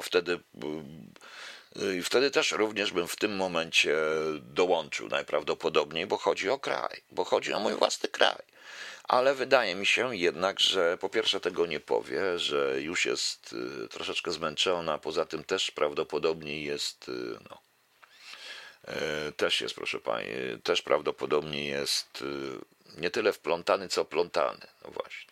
wtedy też również bym w tym momencie dołączył najprawdopodobniej, bo chodzi o kraj, bo chodzi o mój własny kraj. Ale wydaje mi się jednak, że po pierwsze tego nie powie, że już jest troszeczkę zmęczona, a poza tym też prawdopodobnie jest, no, też jest, proszę pani, też prawdopodobnie jest nie tyle wplątany, co plątany. No właśnie.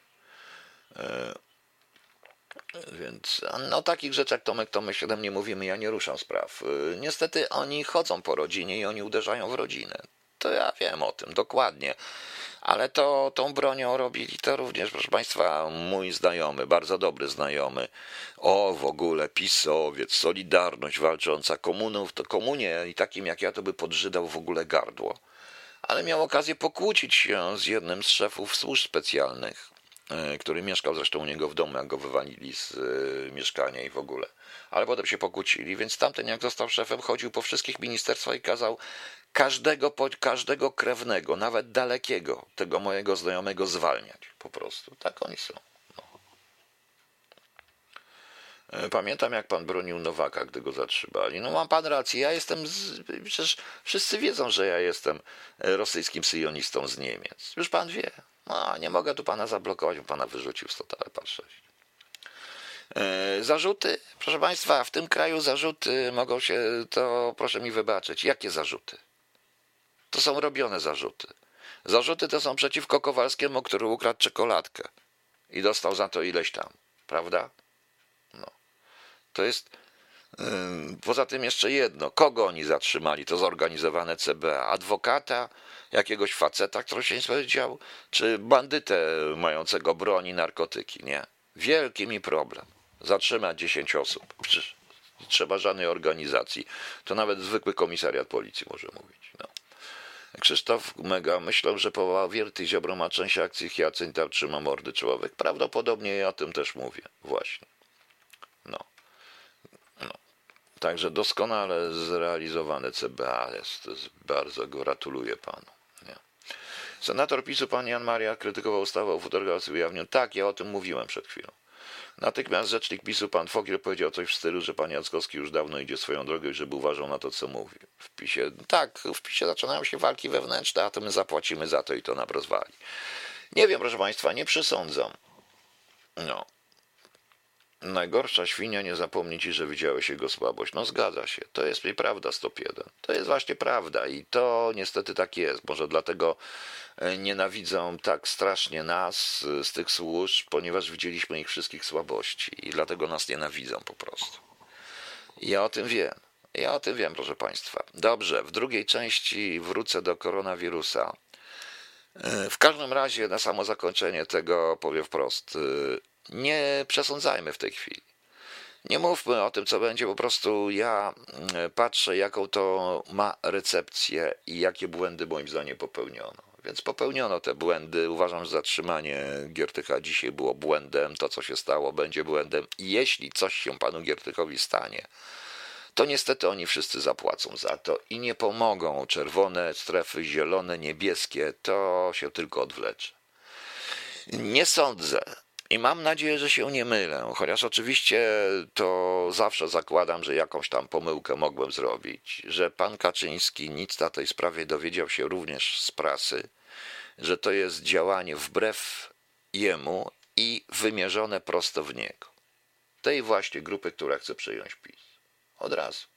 Więc o takich rzeczach Tomek 7 nie mówimy, ja nie ruszam spraw. Niestety oni chodzą po rodzinie i oni uderzają w rodzinę. To ja wiem o tym dokładnie. Ale to tą bronią robili to również, proszę państwa, mój znajomy, bardzo dobry znajomy. W ogóle PiS-owiec, Solidarność walcząca, komunów, to komunie i takim jak ja to by podżydał w ogóle gardło. Ale miał okazję pokłócić się z jednym z szefów służb specjalnych, który mieszkał zresztą u niego w domu, jak go wywalili z mieszkania i w ogóle. Ale potem się pokłócili, więc tamten jak został szefem, chodził po wszystkich ministerstwach i kazał każdego krewnego, nawet dalekiego, tego mojego znajomego zwalniać. Po prostu. Tak oni są. No. Pamiętam, jak pan bronił Nowaka, gdy go zatrzymali. No ma pan rację, ja jestem, przecież wszyscy wiedzą, że ja jestem rosyjskim syjonistą z Niemiec. Już pan wie. No, nie mogę tu pana zablokować, bo pana wyrzucił z Total Patrzeć. Zarzuty, proszę państwa, w tym kraju zarzuty mogą się, to proszę mi wybaczyć, jakie zarzuty? To są robione zarzuty. Zarzuty te są przeciwko Kowalskiemu, który ukradł czekoladkę i dostał za to ileś tam, prawda? No. To jest. Poza tym jeszcze jedno. Kogo oni zatrzymali? To zorganizowane CBA. Adwokata, jakiegoś faceta, który się nie powiedział, czy bandytę mającego broń i narkotyki, nie? Wielki mi problem. Zatrzymać 10 osób. Przecież nie trzeba żadnej organizacji. To nawet zwykły komisariat policji może mówić. No. Krzysztof Mega myślał, że po Wierty Ziobro ma część akcji Hiacynta trzyma mordy człowiek. Prawdopodobnie ja o tym też mówię. Właśnie. No. Także doskonale zrealizowane CBA jest. Bardzo gratuluję panu. Nie. Senator PiS-u pan Jan Maria krytykował ustawę o fotografii ujawnień. Tak, ja o tym mówiłem przed chwilą. Natychmiast rzecznik PiS-u pan Fogiel powiedział coś w stylu, że pan Jackowski już dawno idzie swoją drogą i żeby uważał na to, co mówi. W PiS-ie, tak, w PiS-ie zaczynają się walki wewnętrzne, a to my zapłacimy za to i to nam rozwali. Nie wiem, proszę państwa, nie przesądzam. No. Najgorsza świnia nie zapomni ci, że widziałeś jego słabość. No zgadza się, to jest prawda 101. To jest właśnie prawda i to niestety tak jest. Może dlatego nienawidzą tak strasznie nas z tych służb, ponieważ widzieliśmy ich wszystkich słabości i dlatego nas nienawidzą po prostu. Ja o tym wiem. Ja o tym wiem, proszę państwa. Dobrze, w drugiej części wrócę do koronawirusa. W każdym razie na samo zakończenie tego powiem wprost. Nie przesądzajmy w tej chwili. Nie mówmy o tym, co będzie, po prostu ja patrzę, jaką to ma recepcję i jakie błędy moim zdaniem popełniono. Więc popełniono te błędy. Uważam, że zatrzymanie Giertycha dzisiaj było błędem. To, co się stało, będzie błędem. I jeśli coś się panu Giertychowi stanie, to niestety oni wszyscy zapłacą za to i nie pomogą czerwone strefy, zielone, niebieskie. To się tylko odwlecze. Nie sądzę. I mam nadzieję, że się nie mylę, chociaż oczywiście to zawsze zakładam, że jakąś tam pomyłkę mogłem zrobić, że pan Kaczyński nic na tej sprawie dowiedział się również z prasy, że to jest działanie wbrew jemu i wymierzone prosto w niego. Tej właśnie grupy, która chce przejąć PiS. Od razu.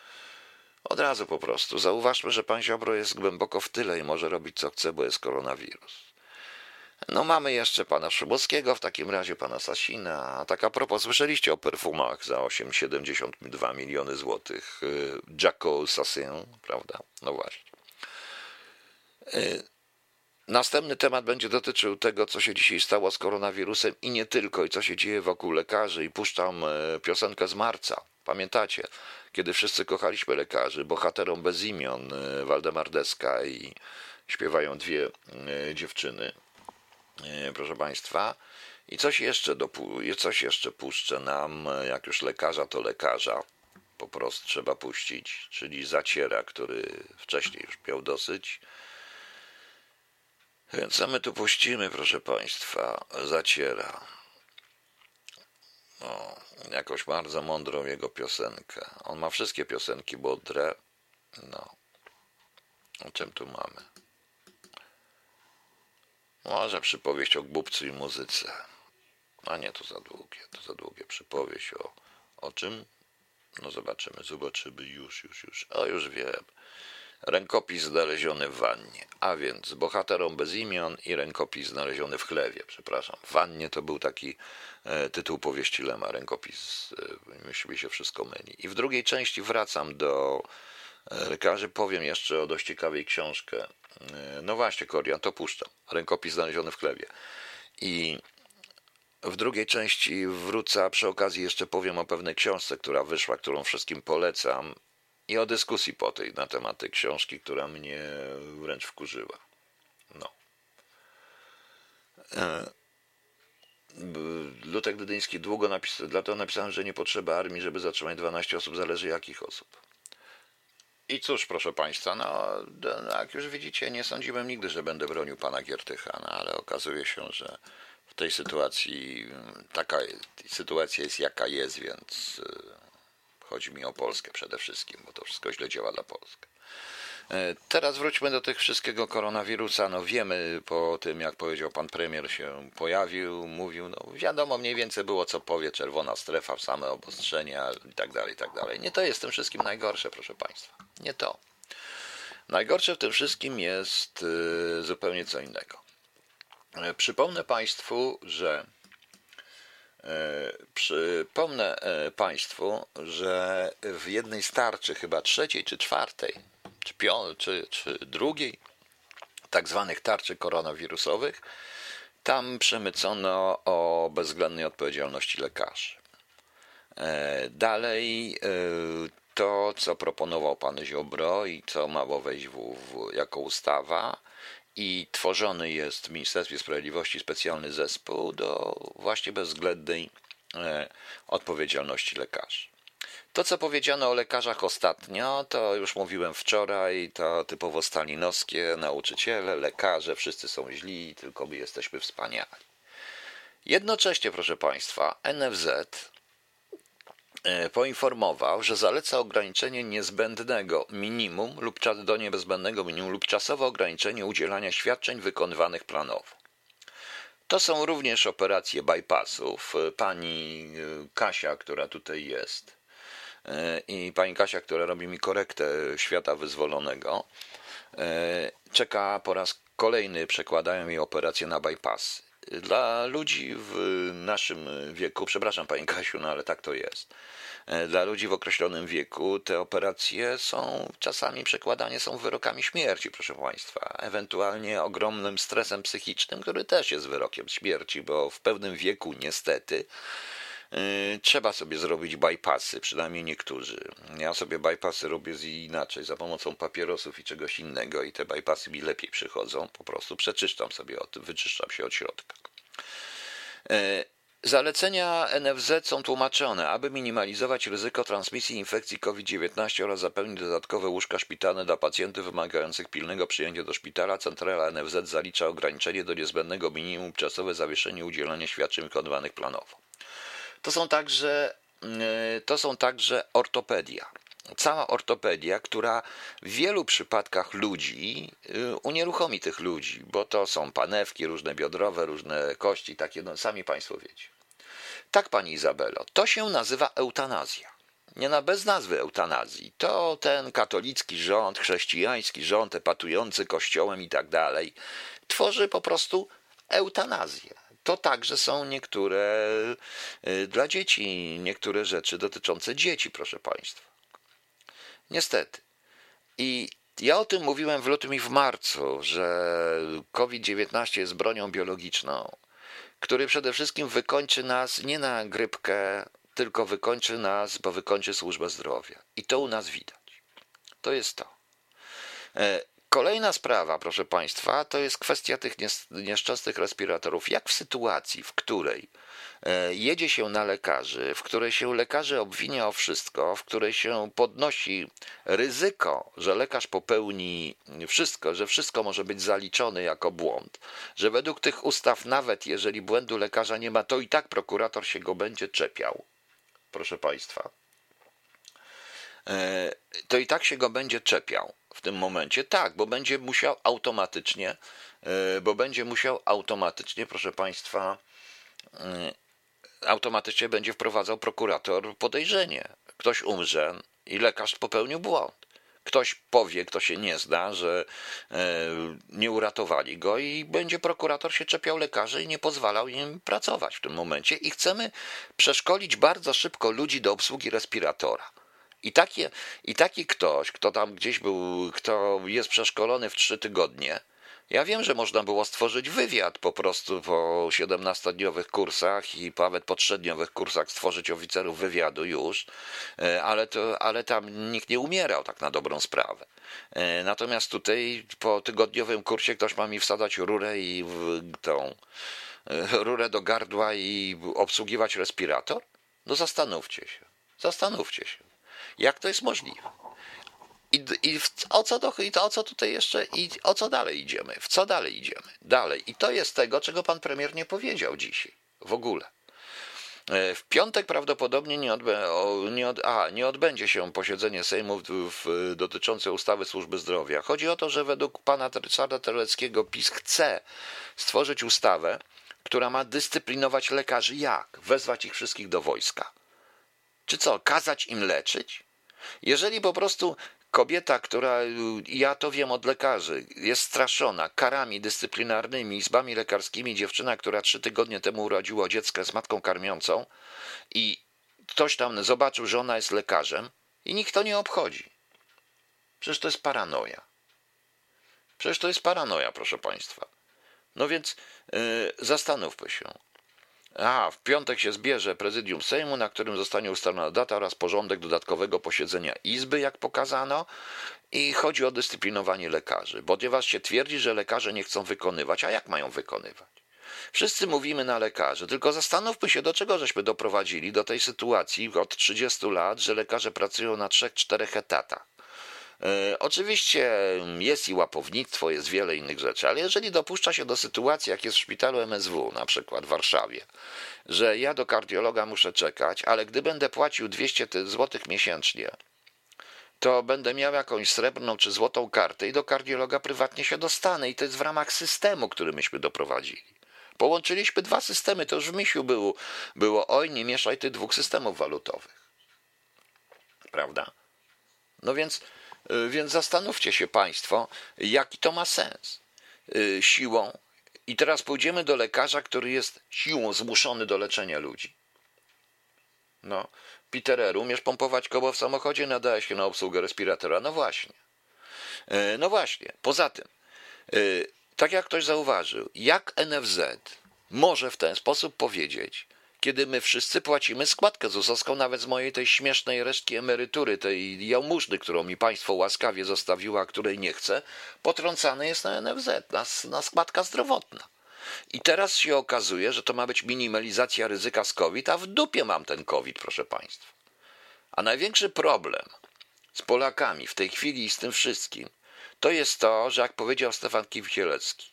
Od razu po prostu. Zauważmy, że pan Ziobro jest głęboko w tyle i może robić co chce, bo jest koronawirus. No mamy jeszcze pana Szybowskiego, w takim razie pana Sasina. A tak a propos, słyszeliście o perfumach za 8,72 miliony złotych. Jaco Sassin, prawda? No właśnie. Następny temat będzie dotyczył tego, co się dzisiaj stało z koronawirusem i nie tylko, i co się dzieje wokół lekarzy. I puszczam piosenkę z marca. Pamiętacie, kiedy wszyscy kochaliśmy lekarzy, bohaterom bez imion, Waldemar Deska i śpiewają dwie dziewczyny. Proszę państwa, i coś jeszcze puszczę nam, jak już lekarza, to lekarza po prostu trzeba puścić, czyli Zaciera, który wcześniej już miał dosyć. Więc co my tu puścimy, proszę państwa? Zaciera. No, jakąś bardzo mądrą jego piosenkę. On ma wszystkie piosenki mądre. No, o czym tu mamy? Może przypowieść o głupcu i muzyce. A nie, to za długie przypowieść o czym? No zobaczymy, już. O, już wiem. Rękopis znaleziony w wannie. A więc bohaterom bez imion i rękopis znaleziony w chlewie. Przepraszam, w wannie to był taki tytuł powieści Lema. Rękopis, mi się wszystko myli. I w drugiej części wracam do lekarzy. Powiem jeszcze o dość ciekawej książkę. No właśnie, Korian, to puszczam. Rękopis znaleziony w chlewie. I w drugiej części wrócę, a przy okazji jeszcze powiem o pewnej książce, która wyszła, którą wszystkim polecam i o dyskusji po tej na temat tej książki, która mnie wręcz wkurzyła. No. Lutek Dydyński długo napisał, dlatego napisałem, że nie potrzeba armii, żeby zatrzymać 12 osób, zależy jakich osób. I cóż, proszę państwa, no jak już widzicie, nie sądziłem nigdy, że będę bronił pana Giertycha, no ale okazuje się, że w tej sytuacji sytuacja jest jaka jest, więc chodzi mi o Polskę przede wszystkim, bo to wszystko źle działa dla Polski. Teraz wróćmy do tych wszystkiego koronawirusa. No wiemy po tym, jak powiedział pan premier, się pojawił, mówił, no wiadomo mniej więcej było, co powie, czerwona strefa, same obostrzenia i tak dalej, i tak dalej. Nie to jest w tym wszystkim najgorsze, proszę państwa. Nie to. Najgorsze w tym wszystkim jest zupełnie co innego. Przypomnę Państwu, że w jednej z tarczy, chyba trzeciej czy czwartej, czy drugiej, tak zwanych tarczy koronawirusowych, tam przemycono o bezwzględnej odpowiedzialności lekarzy. Dalej to, co proponował pan Ziobro i co mało wejść jako ustawa, i tworzony jest w Ministerstwie Sprawiedliwości specjalny zespół do właśnie bezwzględnej odpowiedzialności lekarzy. To, co powiedziano o lekarzach ostatnio, to już mówiłem wczoraj, to typowo stalinowskie, nauczyciele, lekarze, wszyscy są źli, tylko my jesteśmy wspaniali. Jednocześnie, proszę państwa, NFZ poinformował, że zaleca ograniczenie niezbędnego minimum lub do niezbędnego minimum lub czasowe ograniczenie udzielania świadczeń wykonywanych planowo. To są również operacje bypassów. Pani Kasia, która tutaj jest, i pani Kasia, która robi mi korektę świata wyzwolonego, czeka po raz kolejny, przekładają jej operację na bypassy. Dla ludzi w naszym wieku, przepraszam pani Kasiu, no ale tak to jest, dla ludzi w określonym wieku te operacje są czasami przekładane są wyrokami śmierci, proszę państwa, ewentualnie ogromnym stresem psychicznym, który też jest wyrokiem śmierci, bo w pewnym wieku niestety trzeba sobie zrobić bypassy, przynajmniej niektórzy. Ja sobie bypassy robię inaczej, za pomocą papierosów i czegoś innego i te bypassy mi lepiej przychodzą, po prostu przeczyszczam sobie wyczyszczam się od środka. Zalecenia NFZ są tłumaczone, aby minimalizować ryzyko transmisji infekcji COVID-19 oraz zapewnić dodatkowe łóżka szpitalne dla pacjentów wymagających pilnego przyjęcia do szpitala. Centrala NFZ zalicza ograniczenie do niezbędnego minimum, czasowe zawieszenie udzielania świadczeń wykonywanych planowo. To są także ortopedia. Cała ortopedia, która w wielu przypadkach ludzi unieruchomi tych ludzi, bo to są panewki różne biodrowe, różne kości, takie, no sami państwo wiecie. Tak, pani Izabelo, to się nazywa eutanazja. Nie bez nazwy eutanazji. To ten katolicki rząd, chrześcijański rząd, epatujący kościołem i tak dalej, tworzy po prostu eutanazję. To także są niektóre dla dzieci, niektóre rzeczy dotyczące dzieci, proszę państwa. Niestety. I ja o tym mówiłem w lutym i w marcu, że COVID-19 jest bronią biologiczną, który przede wszystkim wykończy nas nie na grypkę, tylko wykończy nas, bo wykończy służbę zdrowia. I to u nas widać. To jest to. Kolejna sprawa, proszę państwa, to jest kwestia tych nieszczęsnych respiratorów. Jak w sytuacji, w której jedzie się na lekarzy, w której się lekarzy obwinia o wszystko, w której się podnosi ryzyko, że lekarz popełni wszystko, że wszystko może być zaliczone jako błąd, że według tych ustaw nawet jeżeli błędu lekarza nie ma, to i tak prokurator się go będzie czepiał, proszę państwa. To i tak się go będzie czepiał w tym momencie, tak, bo będzie musiał automatycznie, proszę państwa, automatycznie będzie wprowadzał prokurator podejrzenie. Ktoś umrze i lekarz popełnił błąd. Ktoś powie, kto się nie zna, że nie uratowali go i będzie prokurator się czepiał lekarzy i nie pozwalał im pracować w tym momencie. I chcemy przeszkolić bardzo szybko ludzi do obsługi respiratora. I taki ktoś, kto tam gdzieś był, kto jest przeszkolony w 3 tygodnie, ja wiem, że można było stworzyć wywiad po prostu po 17-dniowych kursach i nawet po 3-dniowych kursach stworzyć oficerów wywiadu już, ale tam nikt nie umierał tak na dobrą sprawę. Natomiast tutaj po tygodniowym kursie ktoś ma mi wsadzać rurę do gardła i obsługiwać respirator? No zastanówcie się. Jak to jest możliwe? O co dalej idziemy? W co dalej idziemy? Dalej. I to jest tego, czego pan premier nie powiedział dzisiaj. W ogóle. W piątek prawdopodobnie nie odbędzie się posiedzenie Sejmu dotyczące ustawy służby zdrowia. Chodzi o to, że według pana Ryszarda Terleckiego PiS chce stworzyć ustawę, która ma dyscyplinować lekarzy. Jak? Wezwać ich wszystkich do wojska. Czy co, kazać im leczyć? Jeżeli po prostu kobieta, która, ja to wiem od lekarzy, jest straszona karami dyscyplinarnymi, izbami lekarskimi, dziewczyna, która 3 tygodnie temu urodziła dziecko z matką karmiącą i ktoś tam zobaczył, że ona jest lekarzem i nikt to nie obchodzi. Przecież to jest paranoja. Przecież to jest paranoja, proszę państwa. No więc zastanówmy się. W piątek się zbierze prezydium Sejmu, na którym zostanie ustalona data oraz porządek dodatkowego posiedzenia Izby, jak pokazano, i chodzi o dyscyplinowanie lekarzy, ponieważ się twierdzi, że lekarze nie chcą wykonywać, a jak mają wykonywać? Wszyscy mówimy na lekarzy, tylko zastanówmy się, do czego żeśmy doprowadzili do tej sytuacji od 30 lat, że lekarze pracują na 3-4 etatach. Oczywiście jest i łapownictwo, jest wiele innych rzeczy, ale jeżeli dopuszcza się do sytuacji, jak jest w szpitalu MSW, na przykład w Warszawie, że ja do kardiologa muszę czekać, ale gdy będę płacił 200 zł miesięcznie, to będę miał jakąś srebrną czy złotą kartę i do kardiologa prywatnie się dostanę. I to jest w ramach systemu, który myśmy doprowadzili. Połączyliśmy 2 systemy, to już w myślu było oj, nie mieszaj tych 2 systemów walutowych. Prawda? No więc zastanówcie się państwo, jaki to ma sens. Siłą. I teraz pójdziemy do lekarza, który jest siłą zmuszony do leczenia ludzi. No, Peter, umiesz pompować koło w samochodzie, nadaje się na obsługę respiratora. No właśnie. No właśnie. Poza tym, tak jak ktoś zauważył, jak NFZ może w ten sposób powiedzieć, kiedy my wszyscy płacimy składkę ZUS-owską, nawet z mojej tej śmiesznej resztki emerytury, tej jałmużny, którą mi państwo łaskawie zostawiło, a której nie chcę, potrącany jest na NFZ, na składka zdrowotna. I teraz się okazuje, że to ma być minimalizacja ryzyka z COVID, a w dupie mam ten COVID, proszę państwa. A największy problem z Polakami w tej chwili i z tym wszystkim, to jest to, że jak powiedział Stefan Kielecki,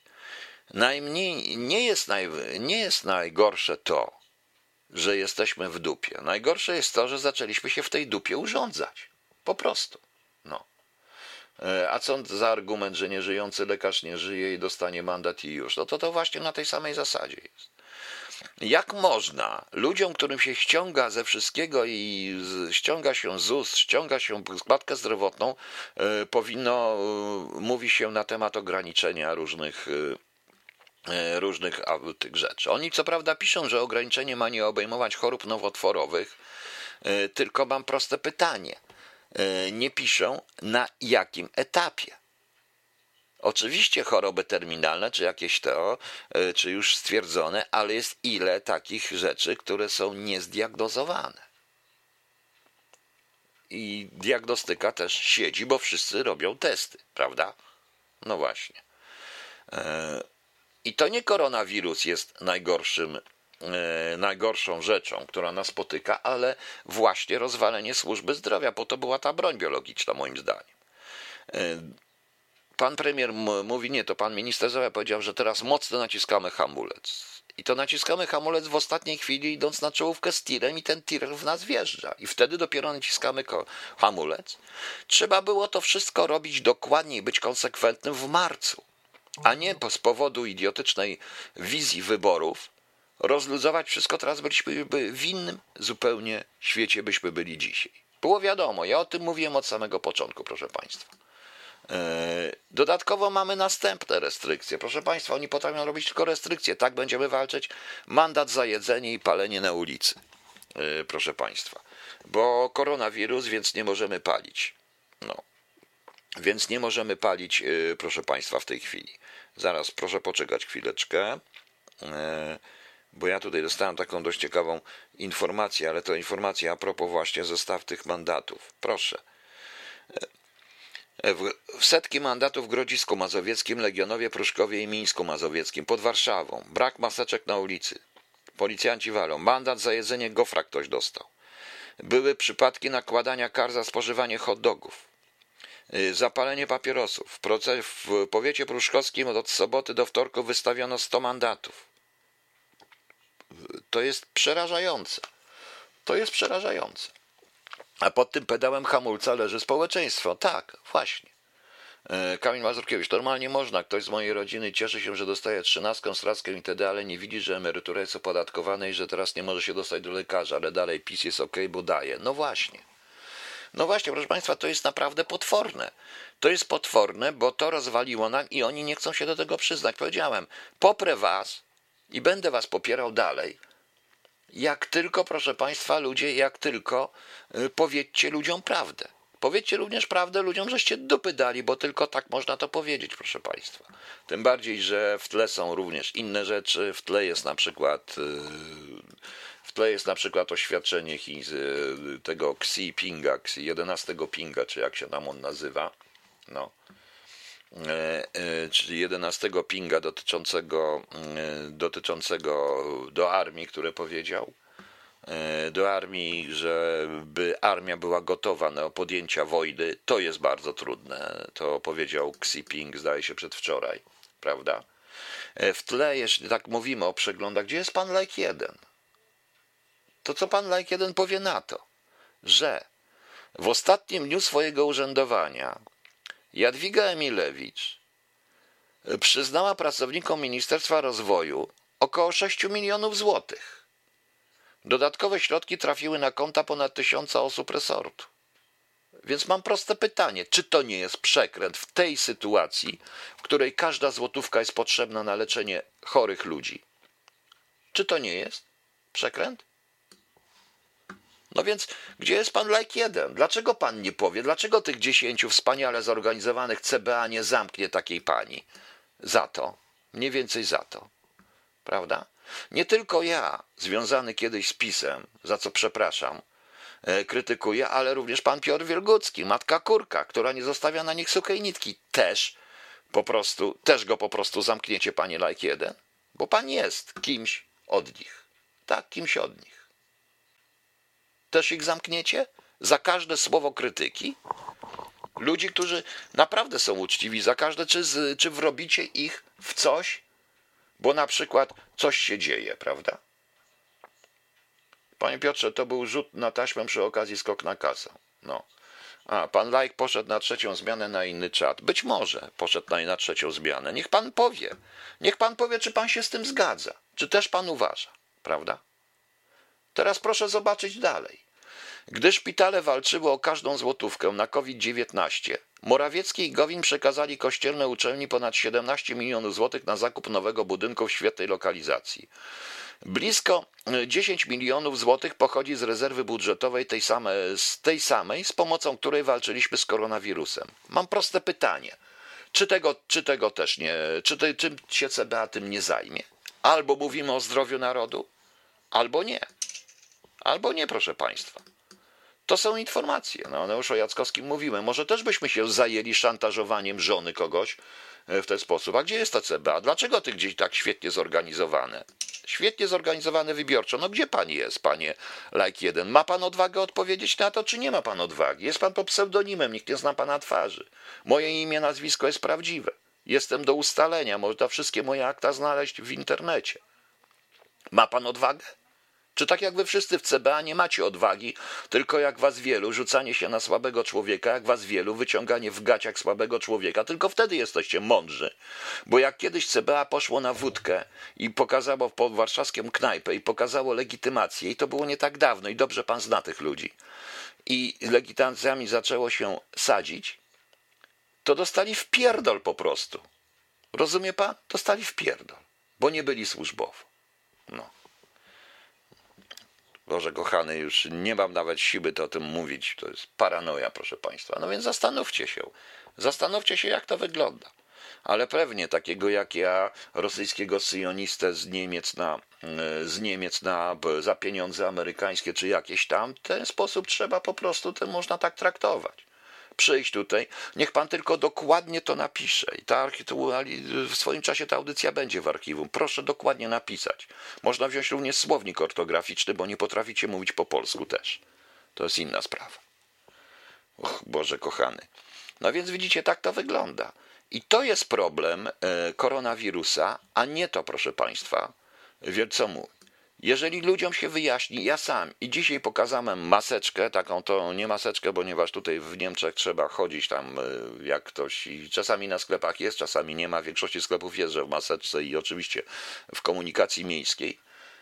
nie jest najgorsze to, że jesteśmy w dupie. Najgorsze jest to, że zaczęliśmy się w tej dupie urządzać. Po prostu. No. A co za argument, że nieżyjący lekarz nie żyje i dostanie mandat i już? No to właśnie na tej samej zasadzie jest. Jak można ludziom, którym się ściąga ze wszystkiego i ściąga się ZUS, ściąga się składkę zdrowotną, mówi się na temat ograniczenia różnych tych rzeczy. Oni co prawda piszą, że ograniczenie ma nie obejmować chorób nowotworowych, tylko mam proste pytanie. Nie piszą na jakim etapie. Oczywiście choroby terminalne, czy jakieś czy już stwierdzone, ale jest ile takich rzeczy, które są niezdiagnozowane. I diagnostyka też siedzi, bo wszyscy robią testy, prawda? No właśnie. I to nie koronawirus jest najgorszą rzeczą, która nas spotyka, ale właśnie rozwalenie służby zdrowia, po to była ta broń biologiczna, moim zdaniem. Pan premier mówi, to pan minister zdrowia powiedział, że teraz mocno naciskamy hamulec. I to naciskamy hamulec w ostatniej chwili, idąc na czołówkę z tirem i ten tir w nas wjeżdża. I wtedy dopiero naciskamy hamulec. Trzeba było to wszystko robić dokładnie i być konsekwentnym w marcu, a nie z powodu idiotycznej wizji wyborów rozluzować wszystko. Teraz byliśmy w innym zupełnie świecie, byśmy byli dzisiaj. Było wiadomo, ja o tym mówiłem od samego początku, proszę państwa. Dodatkowo mamy następne restrykcje. Proszę państwa, oni potrafią robić tylko restrykcje. Tak będziemy walczyć. Mandat za jedzenie i palenie na ulicy. Proszę państwa. Bo koronawirus, więc nie możemy palić. No. Więc nie możemy palić, proszę państwa, w tej chwili. Zaraz, proszę poczekać chwileczkę. Bo ja tutaj dostałem taką dość ciekawą informację, ale to informacja a propos właśnie zestaw tych mandatów. Proszę. W setki mandatów w Grodzisku Mazowieckim, Legionowie, Pruszkowie i Mińsku Mazowieckim, pod Warszawą. Brak maseczek na ulicy. Policjanci walą. Mandat za jedzenie gofra ktoś dostał. Były przypadki nakładania kar za spożywanie hot dogów. Zapalenie papierosów. W powiecie pruszkowskim od soboty do wtorku wystawiono 100 mandatów. To jest przerażające. To jest przerażające. A pod tym pedałem hamulca leży społeczeństwo. Tak, właśnie. Kamil Mazurkiewicz, normalnie można. Ktoś z mojej rodziny cieszy się, że dostaje 13, strackę itd., ale nie widzi, że emerytura jest opodatkowana i że teraz nie może się dostać do lekarza, ale dalej PiS jest okej, bo daje. No właśnie. No właśnie, proszę Państwa, to jest naprawdę potworne. To jest potworne, bo to rozwaliło nam i oni nie chcą się do tego przyznać. Powiedziałem, poprę was i będę was popierał dalej. Jak tylko, proszę Państwa, ludzie, jak tylko powiedzcie ludziom prawdę. Powiedzcie również prawdę ludziom, żeście dupy dali, bo tylko tak można to powiedzieć, proszę Państwa. Tym bardziej, że w tle są również inne rzeczy. W tle jest na przykład oświadczenie tego Xi Jinpinga, 11 Pinga, czy jak się tam on nazywa, no. Czyli 11 Pinga dotyczącego do armii, które powiedział, do armii, żeby armia była gotowa na podjęcia wojny, to jest bardzo trudne. To powiedział Xi Jinping, zdaje się, przedwczoraj, prawda? W tle, jeśli tak mówimy o przeglądach, gdzie jest pan Like 1? To co pan Like 1 powie na to, że w ostatnim dniu swojego urzędowania Jadwiga Emilewicz przyznała pracownikom Ministerstwa Rozwoju około 6 milionów złotych. Dodatkowe środki trafiły na konta ponad 1000 osób resortu. Więc mam proste pytanie, czy to nie jest przekręt w tej sytuacji, w której każda złotówka jest potrzebna na leczenie chorych ludzi? Czy to nie jest przekręt? No więc, gdzie jest pan Like 1? Dlaczego pan nie powie? Dlaczego tych 10 wspaniale zorganizowanych CBA nie zamknie takiej pani? Za to. Mniej więcej za to. Prawda? Nie tylko ja, związany kiedyś z PiS-em, za co przepraszam, krytykuję, ale również pan Piotr Wielgucki, matka Kurka, która nie zostawia na nich suchej nitki. Też go po prostu zamkniecie, panie Like 1, bo pan jest kimś od nich. Tak, kimś od nich. Też ich zamkniecie? Za każde słowo krytyki? Ludzi, którzy naprawdę są uczciwi, za każde, czy wrobicie ich w coś, bo na przykład coś się dzieje, prawda? Panie Piotrze, to był rzut na taśmę przy okazji skok na kasę. No. A, pan Like poszedł na trzecią zmianę na inny czat. Być może poszedł na trzecią zmianę. Niech pan powie. Niech pan powie, czy pan się z tym zgadza. Czy też pan uważa, prawda? Teraz proszę zobaczyć dalej. Gdy szpitale walczyły o każdą złotówkę na COVID-19, Morawiecki i Gowin przekazali kościelnej uczelni ponad 17 milionów złotych na zakup nowego budynku w świetnej lokalizacji. Blisko 10 milionów złotych pochodzi z rezerwy budżetowej tej samej, z pomocą której walczyliśmy z koronawirusem. Mam proste pytanie. Czy tego też nie, czym się CBA tym nie zajmie? Albo mówimy o zdrowiu narodu, albo nie. Albo nie, proszę państwa. To są informacje. No już o Jackowskim mówiłem. Może też byśmy się zajęli szantażowaniem żony kogoś w ten sposób. A gdzie jest ta CBA? Dlaczego ty gdzieś tak świetnie zorganizowane? Świetnie zorganizowane wybiorczo. No gdzie pan jest, panie Like 1? Ma pan odwagę odpowiedzieć na to, czy nie ma pan odwagi? Jest pan pod pseudonimem, nikt nie zna pana twarzy. Moje imię, nazwisko jest prawdziwe. Jestem do ustalenia. Można wszystkie moje akta znaleźć w internecie. Ma pan odwagę? Czy tak jak wy wszyscy w CBA nie macie odwagi, tylko jak was wielu, rzucanie się na słabego człowieka, jak was wielu, wyciąganie w gaciach słabego człowieka, tylko wtedy jesteście mądrzy. Bo jak kiedyś CBA poszło na wódkę i pokazało po warszawską knajpę i pokazało legitymację i to było nie tak dawno i dobrze pan zna tych ludzi i legitymacjami zaczęło się sadzić, to dostali w pierdol po prostu. Rozumie pan? Dostali w pierdol, bo nie byli służbowo. No. Boże kochany, już nie mam nawet siły to o tym mówić. To jest paranoja, proszę państwa. No więc zastanówcie się. Zastanówcie się, jak to wygląda. Ale pewnie takiego jak ja, rosyjskiego syjonistę z Niemiec za pieniądze amerykańskie czy jakieś tam, w ten sposób trzeba po prostu, to można tak traktować. Przyjść tutaj, niech pan tylko dokładnie to napisze. I w swoim czasie ta audycja będzie w archiwum. Proszę dokładnie napisać. Można wziąć również słownik ortograficzny, bo nie potraficie mówić po polsku też. To jest inna sprawa. Och, Boże kochany. No więc widzicie, tak to wygląda. I to jest problem koronawirusa, a nie to, proszę państwa, co mówi. Jeżeli ludziom się wyjaśni, ja sam i dzisiaj pokazałem maseczkę, taką to nie maseczkę, ponieważ tutaj w Niemczech trzeba chodzić tam jak ktoś i czasami na sklepach jest, czasami nie ma, w większości sklepów jest, że w maseczce i oczywiście w komunikacji miejskiej.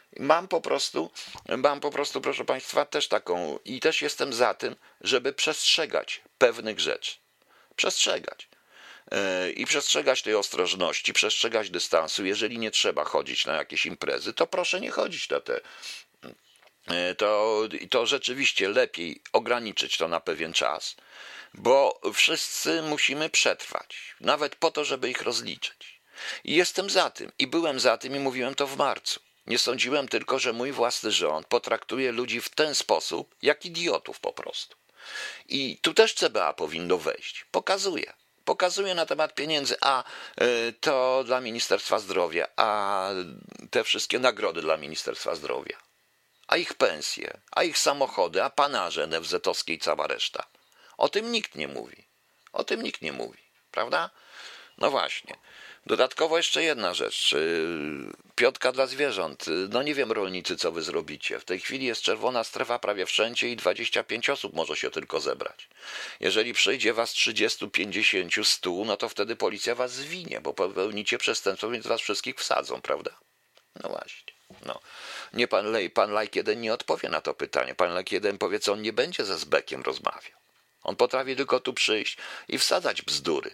Mam po prostu, proszę Państwa, też taką i też jestem za tym, żeby przestrzegać pewnych rzeczy. Przestrzegać. I przestrzegać tej ostrożności, przestrzegać dystansu. Jeżeli nie trzeba chodzić na jakieś imprezy, to proszę nie chodzić na te. To rzeczywiście lepiej ograniczyć to na pewien czas, bo wszyscy musimy przetrwać, nawet po to, żeby ich rozliczyć. I jestem za tym, i byłem za tym, i mówiłem to w marcu. Nie sądziłem tylko, że mój własny rząd potraktuje ludzi w ten sposób, jak idiotów po prostu. I tu też CBA powinno wejść. Pokazuje na temat pieniędzy, a to dla Ministerstwa Zdrowia, a te wszystkie nagrody dla Ministerstwa Zdrowia, a ich pensje, a ich samochody, a panarze NFZ-owskie i cała reszta. O tym nikt nie mówi. O tym nikt nie mówi, prawda? No właśnie. Dodatkowo jeszcze jedna rzecz. Piątka dla zwierząt. No nie wiem, rolnicy, co wy zrobicie. W tej chwili jest czerwona strefa prawie wszędzie i 25 osób może się tylko zebrać. Jeżeli przyjdzie was 30, 50, 100, no to wtedy policja was zwinie, bo popełnicie przestępstwo, więc was wszystkich wsadzą, prawda? No właśnie. No. Nie pan Lajk 1 nie odpowie na to pytanie. Pan Lajk 1 powie, co on nie będzie ze Zbekiem rozmawiał. On potrafi tylko tu przyjść i wsadzać bzdury.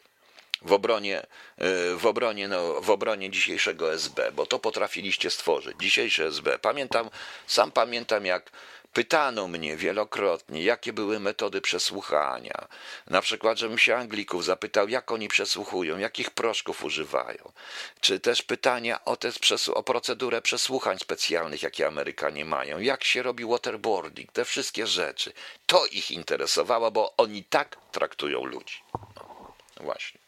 W obronie dzisiejszego SB, bo to potrafiliście stworzyć. Dzisiejsze SB. Pamiętam, jak pytano mnie wielokrotnie, jakie były metody przesłuchania. Na przykład, żebym się Anglików zapytał, jak oni przesłuchują, jakich proszków używają. Czy też pytania o procedurę przesłuchań specjalnych, jakie Amerykanie mają. Jak się robi waterboarding, te wszystkie rzeczy. To ich interesowało, bo oni tak traktują ludzi. No, właśnie.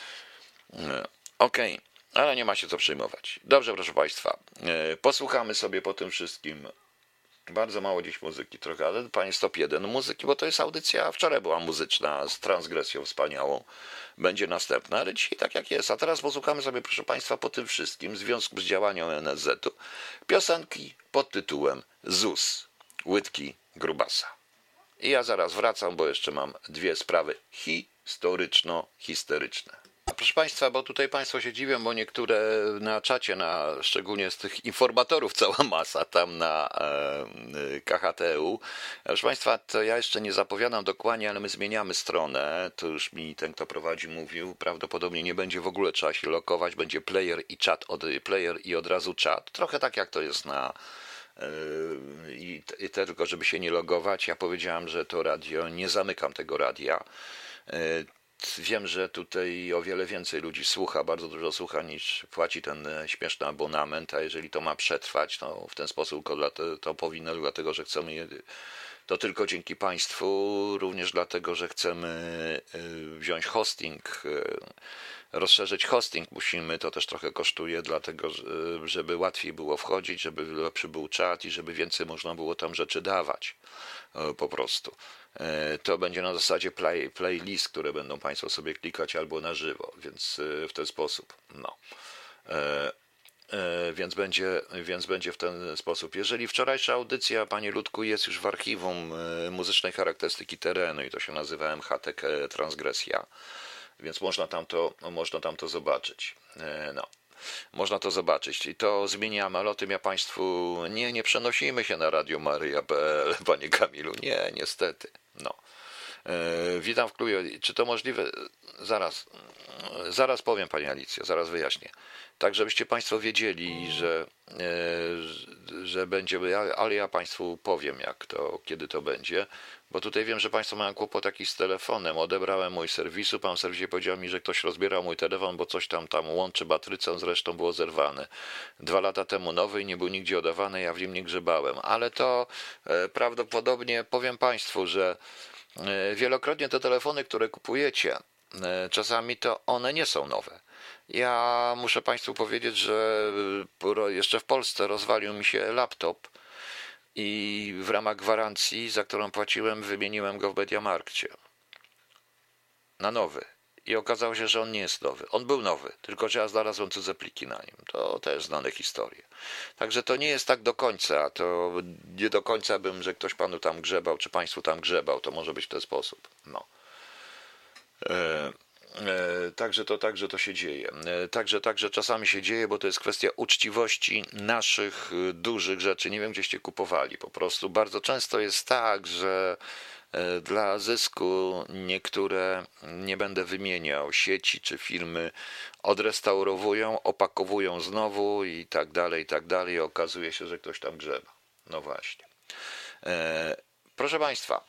Okej, ale nie ma się co przejmować. Dobrze, proszę Państwa, posłuchamy sobie po tym wszystkim. Bardzo mało dziś muzyki trochę, ale Panie Stop 1 muzyki, bo to jest audycja, wczoraj była muzyczna z transgresją wspaniałą. Będzie następna, ale dzisiaj tak jak jest. A teraz posłuchamy sobie, proszę Państwa, po tym wszystkim w związku z działaniem NSZ-u piosenki pod tytułem ZUS, Łydki Grubasa. I ja zaraz wracam, bo jeszcze mam dwie sprawy historyczno-histeryczne. Proszę Państwa, bo tutaj Państwo się dziwią, bo niektóre na czacie, szczególnie z tych informatorów cała masa tam na KHTU. Proszę Państwa, to ja jeszcze nie zapowiadam dokładnie, ale my zmieniamy stronę. To już mi ten, kto prowadzi, mówił. Prawdopodobnie nie będzie w ogóle trzeba się lokować, będzie player i czat, player i od razu czat. Trochę tak jak to jest na i tylko żeby się nie logować. Ja powiedziałem, że to radio, nie zamykam tego radia. Wiem, że tutaj o wiele więcej ludzi słucha, bardzo dużo słucha niż płaci ten śmieszny abonament, a jeżeli to ma przetrwać, to w ten sposób to powinno, dlatego że chcemy, to tylko dzięki Państwu, również dlatego, że chcemy wziąć hosting, rozszerzyć hosting musimy, to też trochę kosztuje, dlatego żeby łatwiej było wchodzić, żeby lepszy był czat i żeby więcej można było tam rzeczy dawać po prostu. To będzie na zasadzie playlist, które będą Państwo sobie klikać albo na żywo, więc w ten sposób. No. Więc będzie w ten sposób. Jeżeli wczorajsza audycja, Panie Ludku, jest już w archiwum muzycznej charakterystyki terenu i to się nazywa MHT Transgresja, więc można tam to zobaczyć. No. Można to zobaczyć i to zmieniamy, ale o tym ja Państwu nie przenosimy się na Radio Maryja.pl, Panie Kamilu, nie, niestety. No. Witam w klubie. Czy to możliwe? Zaraz powiem, Pani Alicjo, zaraz wyjaśnię. Tak, żebyście Państwo wiedzieli, że będzie, ale ja Państwu powiem, kiedy to będzie, bo tutaj wiem, że Państwo mają kłopot jakiś z telefonem. Odebrałem mój serwisu, pan w serwisie powiedział mi, że ktoś rozbierał mój telefon, bo coś tam łączy batrycą, zresztą było zerwane. 2 lata temu nowy i nie był nigdzie oddawany, ja w nim nie grzebałem, ale to prawdopodobnie powiem Państwu, że wielokrotnie te telefony, które kupujecie, czasami to one nie są nowe. Ja muszę Państwu powiedzieć, że jeszcze w Polsce rozwalił mi się laptop i w ramach gwarancji, za którą płaciłem, wymieniłem go w Mediamarkcie na nowy. i okazało się, że on nie jest nowy. On był nowy, tylko że ja znalazłem cudze pliki na nim. To też znane historie. Także to nie jest tak do końca, to nie do końca bym, że ktoś panu tam grzebał, czy państwu tam grzebał, to może być w ten sposób. No. Także to się dzieje. Także czasami się dzieje, bo to jest kwestia uczciwości naszych dużych rzeczy. Nie wiem, gdzieście kupowali. Po prostu bardzo często jest tak, że dla zysku niektóre, nie będę wymieniał, sieci czy firmy odrestaurowują, opakowują znowu i tak dalej, i tak dalej. Okazuje się, że ktoś tam grzeba. No właśnie. Proszę Państwa,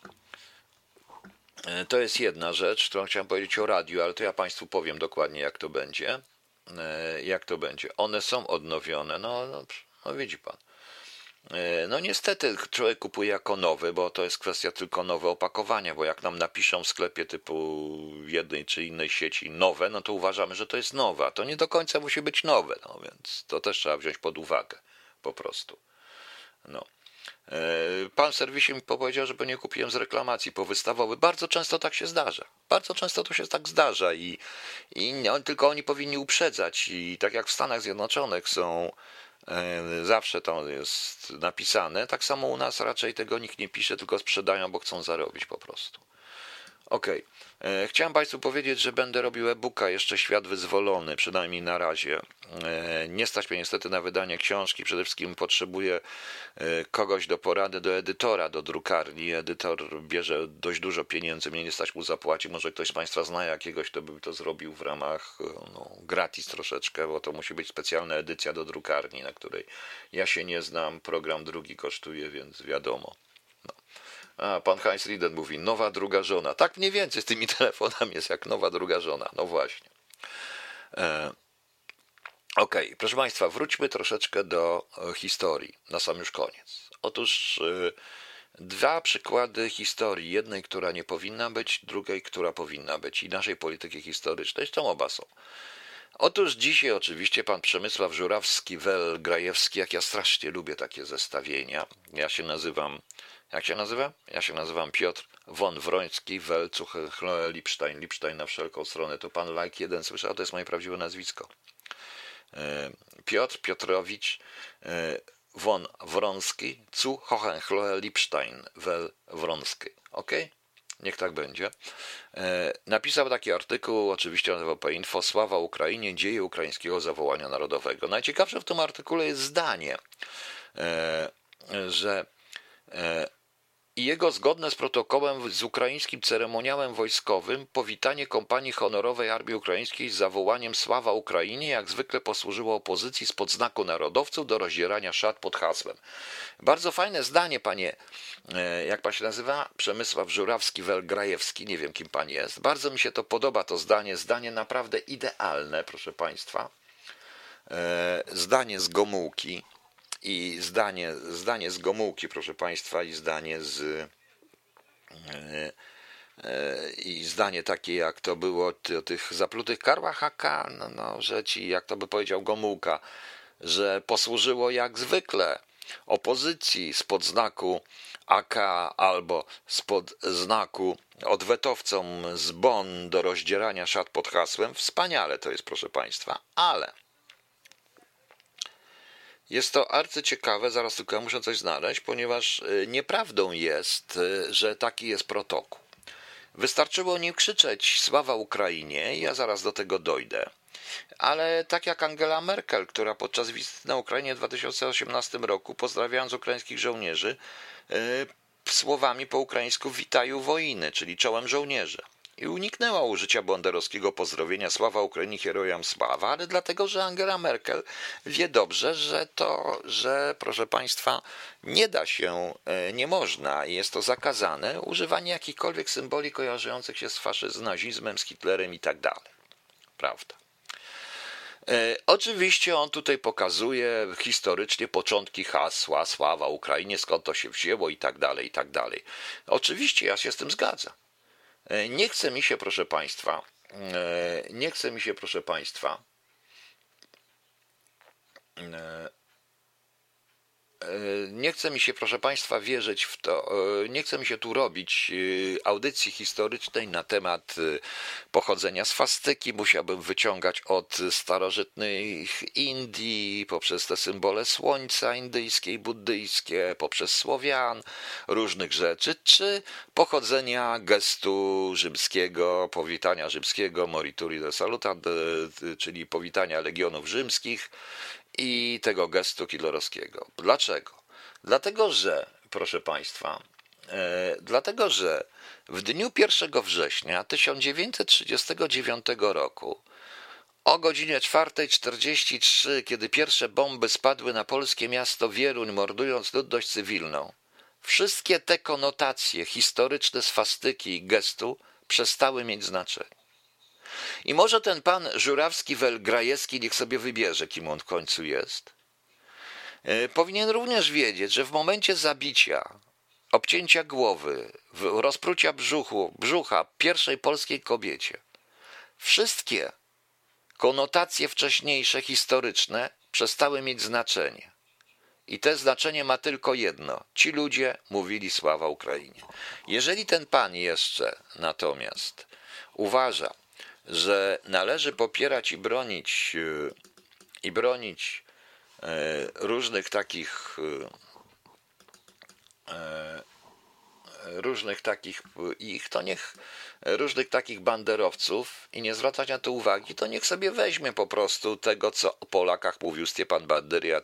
to jest jedna rzecz, którą chciałem powiedzieć o radiu, ale to ja Państwu powiem dokładnie, jak to będzie. Jak to będzie. One są odnowione, no widzi Pan. No niestety człowiek kupuje jako nowy, bo to jest kwestia tylko nowe opakowania, bo jak nam napiszą w sklepie typu jednej czy innej sieci nowe, no to uważamy, że to jest nowe, a to nie do końca musi być nowe, no więc to też trzeba wziąć pod uwagę po prostu. No. Pan w serwisie mi powiedział, żeby nie kupiłem z reklamacji powystawowy. Bardzo często tak się zdarza. Bardzo często to się tak zdarza tylko oni powinni uprzedzać i tak jak w Stanach Zjednoczonych są zawsze to jest napisane, tak samo u nas raczej tego nikt nie pisze, tylko sprzedają, bo chcą zarobić po prostu. Okej. Chciałem Państwu powiedzieć, że będę robił e-booka jeszcze Świat Wyzwolony, przynajmniej na razie. Nie stać mnie niestety na wydanie książki, przede wszystkim potrzebuję kogoś do porady, do edytora, do drukarni. Edytor bierze dość dużo pieniędzy, mnie nie stać mu zapłacić. Może ktoś z Państwa zna jakiegoś, to by to zrobił w ramach gratis troszeczkę, bo to musi być specjalna edycja do drukarni, na której ja się nie znam. Program drugi kosztuje, więc wiadomo. A, pan Heinz Rieden mówi, nowa druga żona. Tak mniej więcej z tymi telefonami jest jak nowa druga żona. No właśnie. Okej, proszę Państwa, wróćmy troszeczkę do historii, na sam już koniec. Otóż dwa przykłady historii. Jednej, która nie powinna być, drugiej, która powinna być. I naszej polityki historycznej. Zresztą oba są. Otóż dzisiaj oczywiście pan Przemysław Żurawski, Wel Grajewski, jak ja strasznie lubię takie zestawienia. Ja się nazywam, jak się nazywam? Ja się nazywam Piotr von Wroński, Wel Cuchle Lipstein, Lipstein na wszelką stronę. To pan like jeden słyszał, to jest moje prawdziwe nazwisko. Piotr Piotrowicz von Wronski zu Hohenlohe Lipstein, Wel Wronski. Ok? Niech tak będzie. Napisał taki artykuł, oczywiście na TVP Info, Sława Ukrainie, dzieje ukraińskiego zawołania narodowego. Najciekawsze w tym artykule jest zdanie, że i jego zgodne z protokołem z ukraińskim ceremoniałem wojskowym powitanie kompanii honorowej Armii Ukraińskiej z zawołaniem Sława Ukrainie jak zwykle posłużyło opozycji spod znaku narodowców do rozdzierania szat pod hasłem. Bardzo fajne zdanie, panie, jak pan się nazywa? Przemysław Żurawski, Wel Grajewski, nie wiem kim pan jest. Bardzo mi się to podoba, to zdanie naprawdę idealne, proszę państwa. Zdanie z Gomułki. I zdanie z Gomułki, proszę Państwa, i zdanie takie, jak to było o tych zaplutych karłach AK, że ci, jak to by powiedział Gomułka, że posłużyło jak zwykle opozycji spod znaku AK albo spod znaku odwetowcom z Bonn do rozdzierania szat pod hasłem. Wspaniale to jest, proszę Państwa, ale jest to arcyciekawe, zaraz tylko ja muszę coś znaleźć, ponieważ nieprawdą jest, że taki jest protokół. Wystarczyło nie krzyczeć Sława Ukrainie, ja zaraz do tego dojdę, ale tak jak Angela Merkel, która podczas wizyty na Ukrainie w 2018 roku, pozdrawiając ukraińskich żołnierzy, słowami po ukraińsku witaju wojny, czyli czołem żołnierze. I uniknęła użycia banderowskiego pozdrowienia Sława Ukrainie, herojam sława, ale dlatego, że Angela Merkel wie dobrze, że proszę Państwa, nie da się, nie można i jest to zakazane używanie jakichkolwiek symboli kojarzących się z faszyzmem, nazizmem, z Hitlerem i tak dalej. Prawda. Oczywiście on tutaj pokazuje historycznie początki hasła Sława Ukrainie, skąd to się wzięło i tak dalej, i tak dalej. Oczywiście ja się z tym zgadzam. Nie chce mi się, proszę Państwa, Nie chce mi się, proszę Państwa, wierzyć w to, nie chce mi się tu robić audycji historycznej na temat pochodzenia swastyki. Musiałbym wyciągać od starożytnych Indii, poprzez te symbole słońca indyjskie i buddyjskie, poprzez Słowian, różnych rzeczy, czy pochodzenia gestu rzymskiego, powitania rzymskiego, morituri de salutant, czyli powitania legionów rzymskich, i tego gestu hitlerowskiego. Dlaczego? Dlatego, że, proszę Państwa, dlatego, że w dniu 1 września 1939 roku o godzinie 4:43, kiedy pierwsze bomby spadły na polskie miasto Wieruń, mordując ludność cywilną, wszystkie te konotacje historyczne swastyki i gestu przestały mieć znaczenie. I może ten pan Żurawski-Grajewski niech sobie wybierze, kim on w końcu jest. Powinien również wiedzieć, że w momencie zabicia, obcięcia głowy, rozprucia brzucha pierwszej polskiej kobiecie, wszystkie konotacje wcześniejsze, historyczne przestały mieć znaczenie. I to znaczenie ma tylko jedno. Ci ludzie mówili sława Ukrainie. Jeżeli ten pan jeszcze natomiast uważa, że należy popierać i bronić różnych takich różnych takich banderowców i nie zwracać na to uwagi, to niech sobie weźmie po prostu tego, co o Polakach mówił Stjepan Banderia,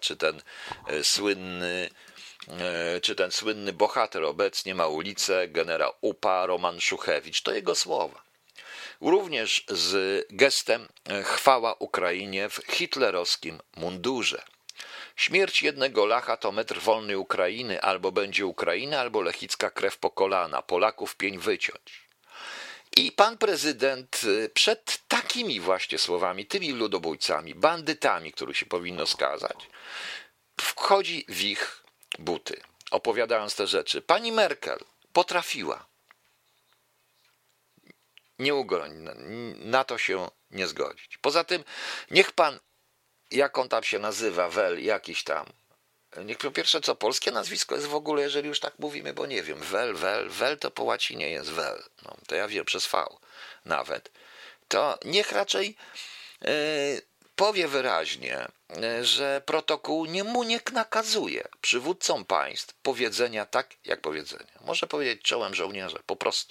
czy ten słynny bohater obecnie ma ulicę, generał UPA Roman Szuchewicz. To jego słowa. Również z gestem chwała Ukrainie w hitlerowskim mundurze. Śmierć jednego Lacha to metr wolnej Ukrainy, albo będzie Ukraina, albo lechicka krew po kolana, Polaków pień wyciąć. I pan prezydent przed takimi właśnie słowami, tymi ludobójcami, bandytami, których się powinno skazać, wchodzi w ich buty, opowiadając te rzeczy. Pani Merkel potrafiła. Na to się nie zgodzić. Poza tym, niech pan, jak on tam się nazywa, jakiś tam, niech po pierwsze, co polskie nazwisko jest w ogóle, jeżeli już tak mówimy, bo nie wiem, Wel to po łacinie jest Wel, no, to ja wiem, przez V nawet, to niech raczej powie wyraźnie, że protokół mu nie nakazuje przywódcom państw powiedzenia tak, jak powiedzenia. Może powiedzieć czołem żołnierze, po prostu.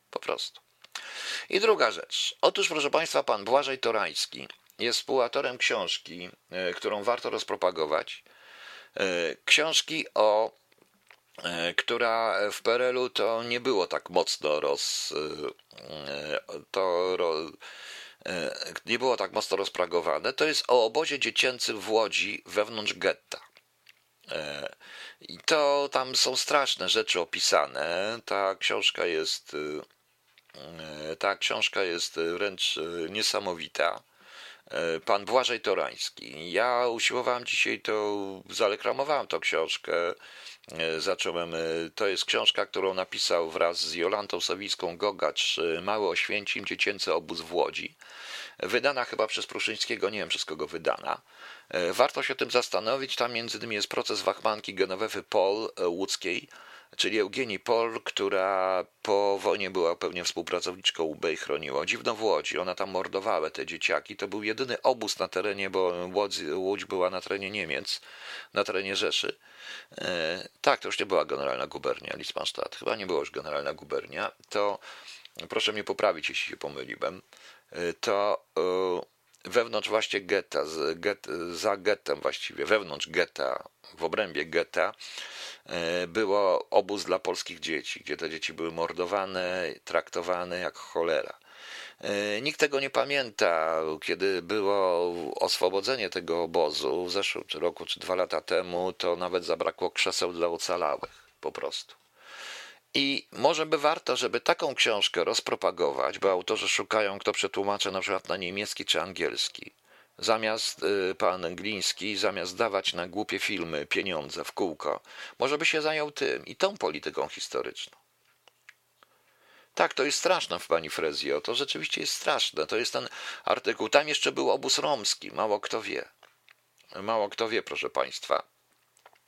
I druga rzecz. Otóż, proszę Państwa, pan Błażej Torański jest współautorem książki, którą warto rozpropagować. Książki, która w PRL-u to nie było tak mocno nie było tak mocno rozpropagowane. To jest o obozie dziecięcym w Łodzi wewnątrz getta. I to tam są straszne rzeczy opisane. Ta książka jest wręcz niesamowita. Pan Błażej Torański. Ja usiłowałem dzisiaj zareklamowałem tą książkę. To jest książka, którą napisał wraz z Jolantą Sowińską-Gogacz, Mały Oświęcim, dziecięcy obóz w Łodzi. Wydana chyba przez Pruszyńskiego, nie wiem przez kogo wydana. Warto się tym zastanowić. Tam między innymi jest proces Wachmanki Genovewy Pol łódzkiej, czyli Eugenii Pol, która po wojnie była pewnie współpracowniczką UB i chroniła. Dziwno w Łodzi, ona tam mordowała te dzieciaki. To był jedyny obóz na terenie, bo Łódź była na terenie Niemiec, na terenie Rzeszy. Tak, to już nie była generalna gubernia, Litzmannstadt, chyba nie była już generalna gubernia. To proszę mnie poprawić, jeśli się pomyliłem. To wewnątrz właśnie getta, za gettem właściwie, wewnątrz getta, w obrębie getta było obóz dla polskich dzieci, gdzie te dzieci były mordowane, traktowane jak cholera. Nikt tego nie pamięta, kiedy było oswobodzenie tego obozu w zeszłym roku czy 2 lata temu, to nawet zabrakło krzeseł dla ocalałych, po prostu. I może by warto, żeby taką książkę rozpropagować, bo autorzy szukają, kto przetłumaczy na przykład na niemiecki czy angielski. Pan Gliński, zamiast dawać na głupie filmy pieniądze w kółko, może by się zajął tym i tą polityką historyczną. Tak, to jest straszne, pani Frezjo, to rzeczywiście jest straszne. To jest ten artykuł. Tam jeszcze był obóz romski, mało kto wie, proszę Państwa.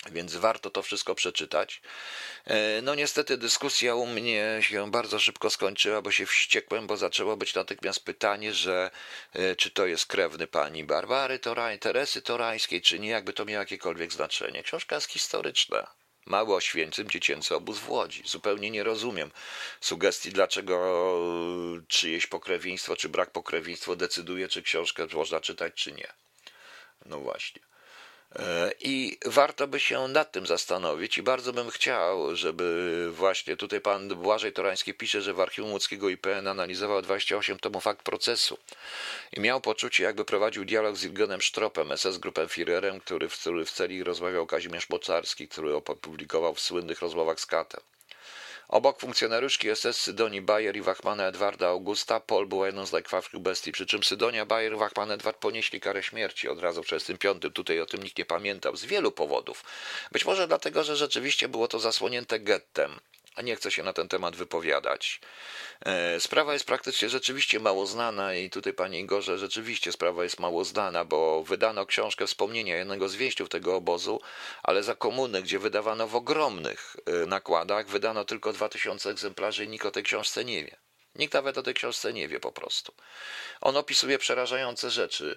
Więc warto to wszystko przeczytać. No niestety dyskusja u mnie się bardzo szybko skończyła, bo się wściekłem, bo zaczęło być natychmiast pytanie, że czy to jest krewny pani Barbary Teresy Torańskiej, czy nie, jakby to miało jakiekolwiek znaczenie. Książka jest historyczna. Mały Oświęcim, dziecięcy obóz w Łodzi. Zupełnie nie rozumiem sugestii, dlaczego czyjeś pokrewieństwo, czy brak pokrewieństwa decyduje, czy książkę można czytać, czy nie. No właśnie. I warto by się nad tym zastanowić i bardzo bym chciał, żeby właśnie tutaj pan Błażej Torański pisze, że w archiwum łódzkiego IPN analizował 28 tomów akt procesu i miał poczucie, jakby prowadził dialog z Jürgenem Stropem, SS-grupem Führerem, który w celi rozmawiał Kazimierz Moczarski, który opublikował w słynnych rozmowach z Katem. Obok funkcjonariuszki SS Sydonii Bayer i Wachmana Edwarda Augusta Paul była jedną z najkrwawszych bestii, przy czym Sydonia Bayer i Wachman Edward ponieśli karę śmierci od razu w 1945. Tutaj o tym nikt nie pamiętał, z wielu powodów. Być może dlatego, że rzeczywiście było to zasłonięte gettem, a nie chcę się na ten temat wypowiadać. Sprawa jest praktycznie rzeczywiście mało znana i tutaj, panie Igorze, rzeczywiście sprawa jest mało znana, bo wydano książkę wspomnienia jednego z więźniów tego obozu, ale za komuny, gdzie wydawano w ogromnych nakładach, wydano tylko 2000 egzemplarzy i nikt o tej książce nie wie. Nikt nawet o tej książce nie wie po prostu. On opisuje przerażające rzeczy,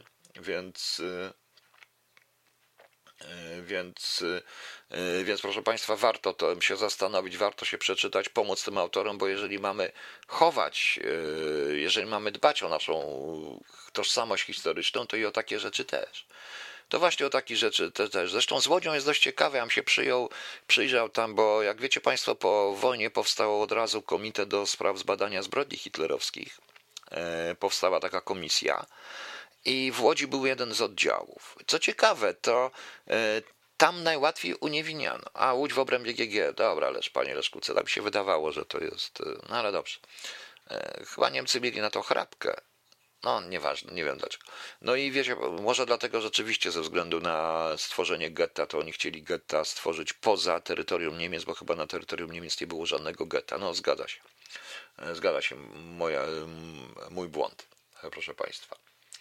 więc proszę Państwa, warto to się zastanowić, warto się przeczytać, pomóc tym autorom, bo jeżeli mamy chować, jeżeli mamy dbać o naszą tożsamość historyczną, to i o takie rzeczy też. To właśnie o takie rzeczy też. Zresztą z Łodzią jest dość ciekawe, ja bym się przyjrzał tam, bo jak wiecie Państwo, po wojnie powstało od razu Komitet do spraw zbadania zbrodni hitlerowskich. Powstała taka komisja. I w Łodzi był jeden z oddziałów. Co ciekawe, to tam najłatwiej uniewinniano. A Łódź w obrębie GG, dobra, ależ panie Leszku, co tam się wydawało, że to jest, no ale dobrze. Chyba Niemcy mieli na to chrapkę. No, nieważne, nie wiem dlaczego. No i wiecie, może dlatego rzeczywiście ze względu na stworzenie getta, to oni chcieli getta stworzyć poza terytorium Niemiec, bo chyba na terytorium Niemiec nie było żadnego getta. No, zgadza się. Zgadza się, mój błąd, proszę Państwa.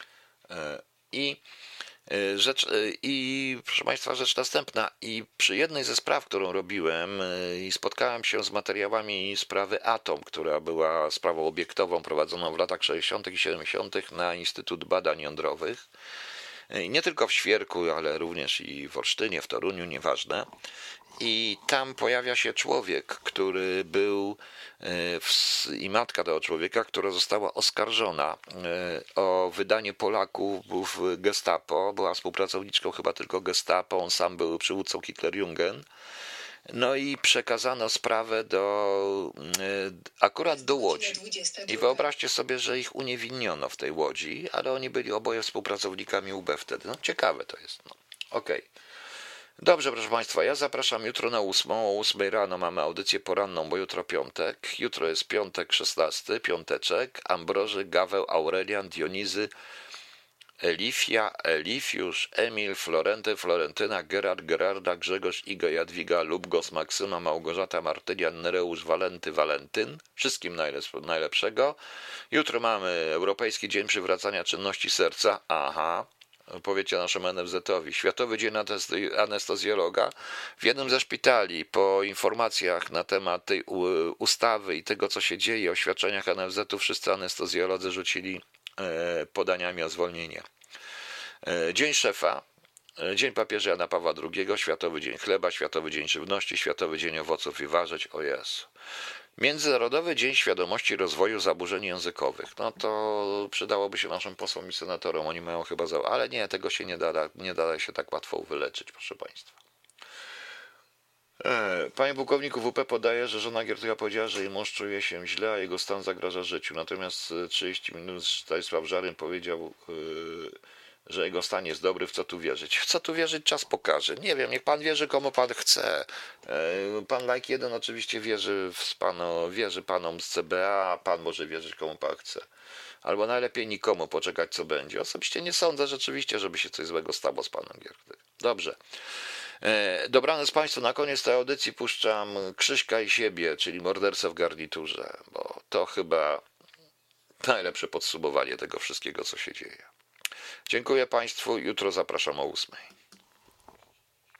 I proszę Państwa, rzecz następna. I przy jednej ze spraw, którą robiłem, i spotkałem się z materiałami sprawy Atom, która była sprawą obiektową prowadzoną w latach 60. i 70. na Instytut Badań Jądrowych. I nie tylko w Świerku, ale również i w Olsztynie, w Toruniu, nieważne. I tam pojawia się człowiek, który był i matka tego człowieka, która została oskarżona o wydanie Polaków w Gestapo. Była współpracowniczką chyba tylko Gestapo, on sam był przywódcą Hitlerjugend. No i przekazano sprawę akurat do Łodzi. I wyobraźcie sobie, że ich uniewinniono w tej Łodzi, ale oni byli oboje współpracownikami UB wtedy. No ciekawe to jest. No. Okej. Dobrze, proszę Państwa, ja zapraszam jutro na 8. O 8 rano mamy audycję poranną, bo jutro piątek. Jutro jest piątek 16, piąteczek. Ambroży, Gaweł, Aurelian, Dionizy, Elifia, Elifiusz, Emil, Florenty, Florentyna, Gerard, Gerarda, Grzegorz, Iga, Jadwiga, Lubgos, Maksyma, Małgorzata, Martynian, Nereusz, Walenty, Walentyn. Wszystkim najlepszego. Jutro mamy Europejski Dzień Przywracania Czynności Serca. Aha. Powiecie naszemu NFZ-owi, Światowy Dzień Anestezjologa. W jednym ze szpitali po informacjach na temat tej ustawy i tego, co się dzieje, oświadczeniach NFZ-u, wszyscy anestezjolodzy rzucili podaniami o zwolnienie. Dzień szefa, Dzień papieża Jana Pawła II, Światowy Dzień Chleba, Światowy Dzień Żywności, Światowy Dzień Owoców i Warzyw, o Jezu. Międzynarodowy Dzień Świadomości Rozwoju Zaburzeń Językowych. No to przydałoby się naszym posłom i senatorom, oni mają chyba ale nie, tego się nie da się tak łatwo wyleczyć, proszę Państwa. Panie pułkowniku, WP podaje, że żona Giertycha powiedziała, że jej mąż czuje się źle, a jego stan zagraża życiu. Natomiast 30 minut Stanisław Żaryn powiedział, że jego stan jest dobry, w co tu wierzyć. W co tu wierzyć, czas pokaże. Nie wiem, niech pan wierzy, komu pan chce. Pan Like 1 oczywiście wierzy panom z CBA, a pan może wierzyć, komu pan chce. Albo najlepiej nikomu poczekać, co będzie. Osobiście nie sądzę rzeczywiście, żeby się coś złego stało z panem Giertychem. Dobrze. Dobranoc Państwu. Na koniec tej audycji puszczam Krzyśka i siebie, czyli Mordercę w garniturze, bo to chyba najlepsze podsumowanie tego wszystkiego, co się dzieje. Dziękuję Państwu. Jutro zapraszam o 8.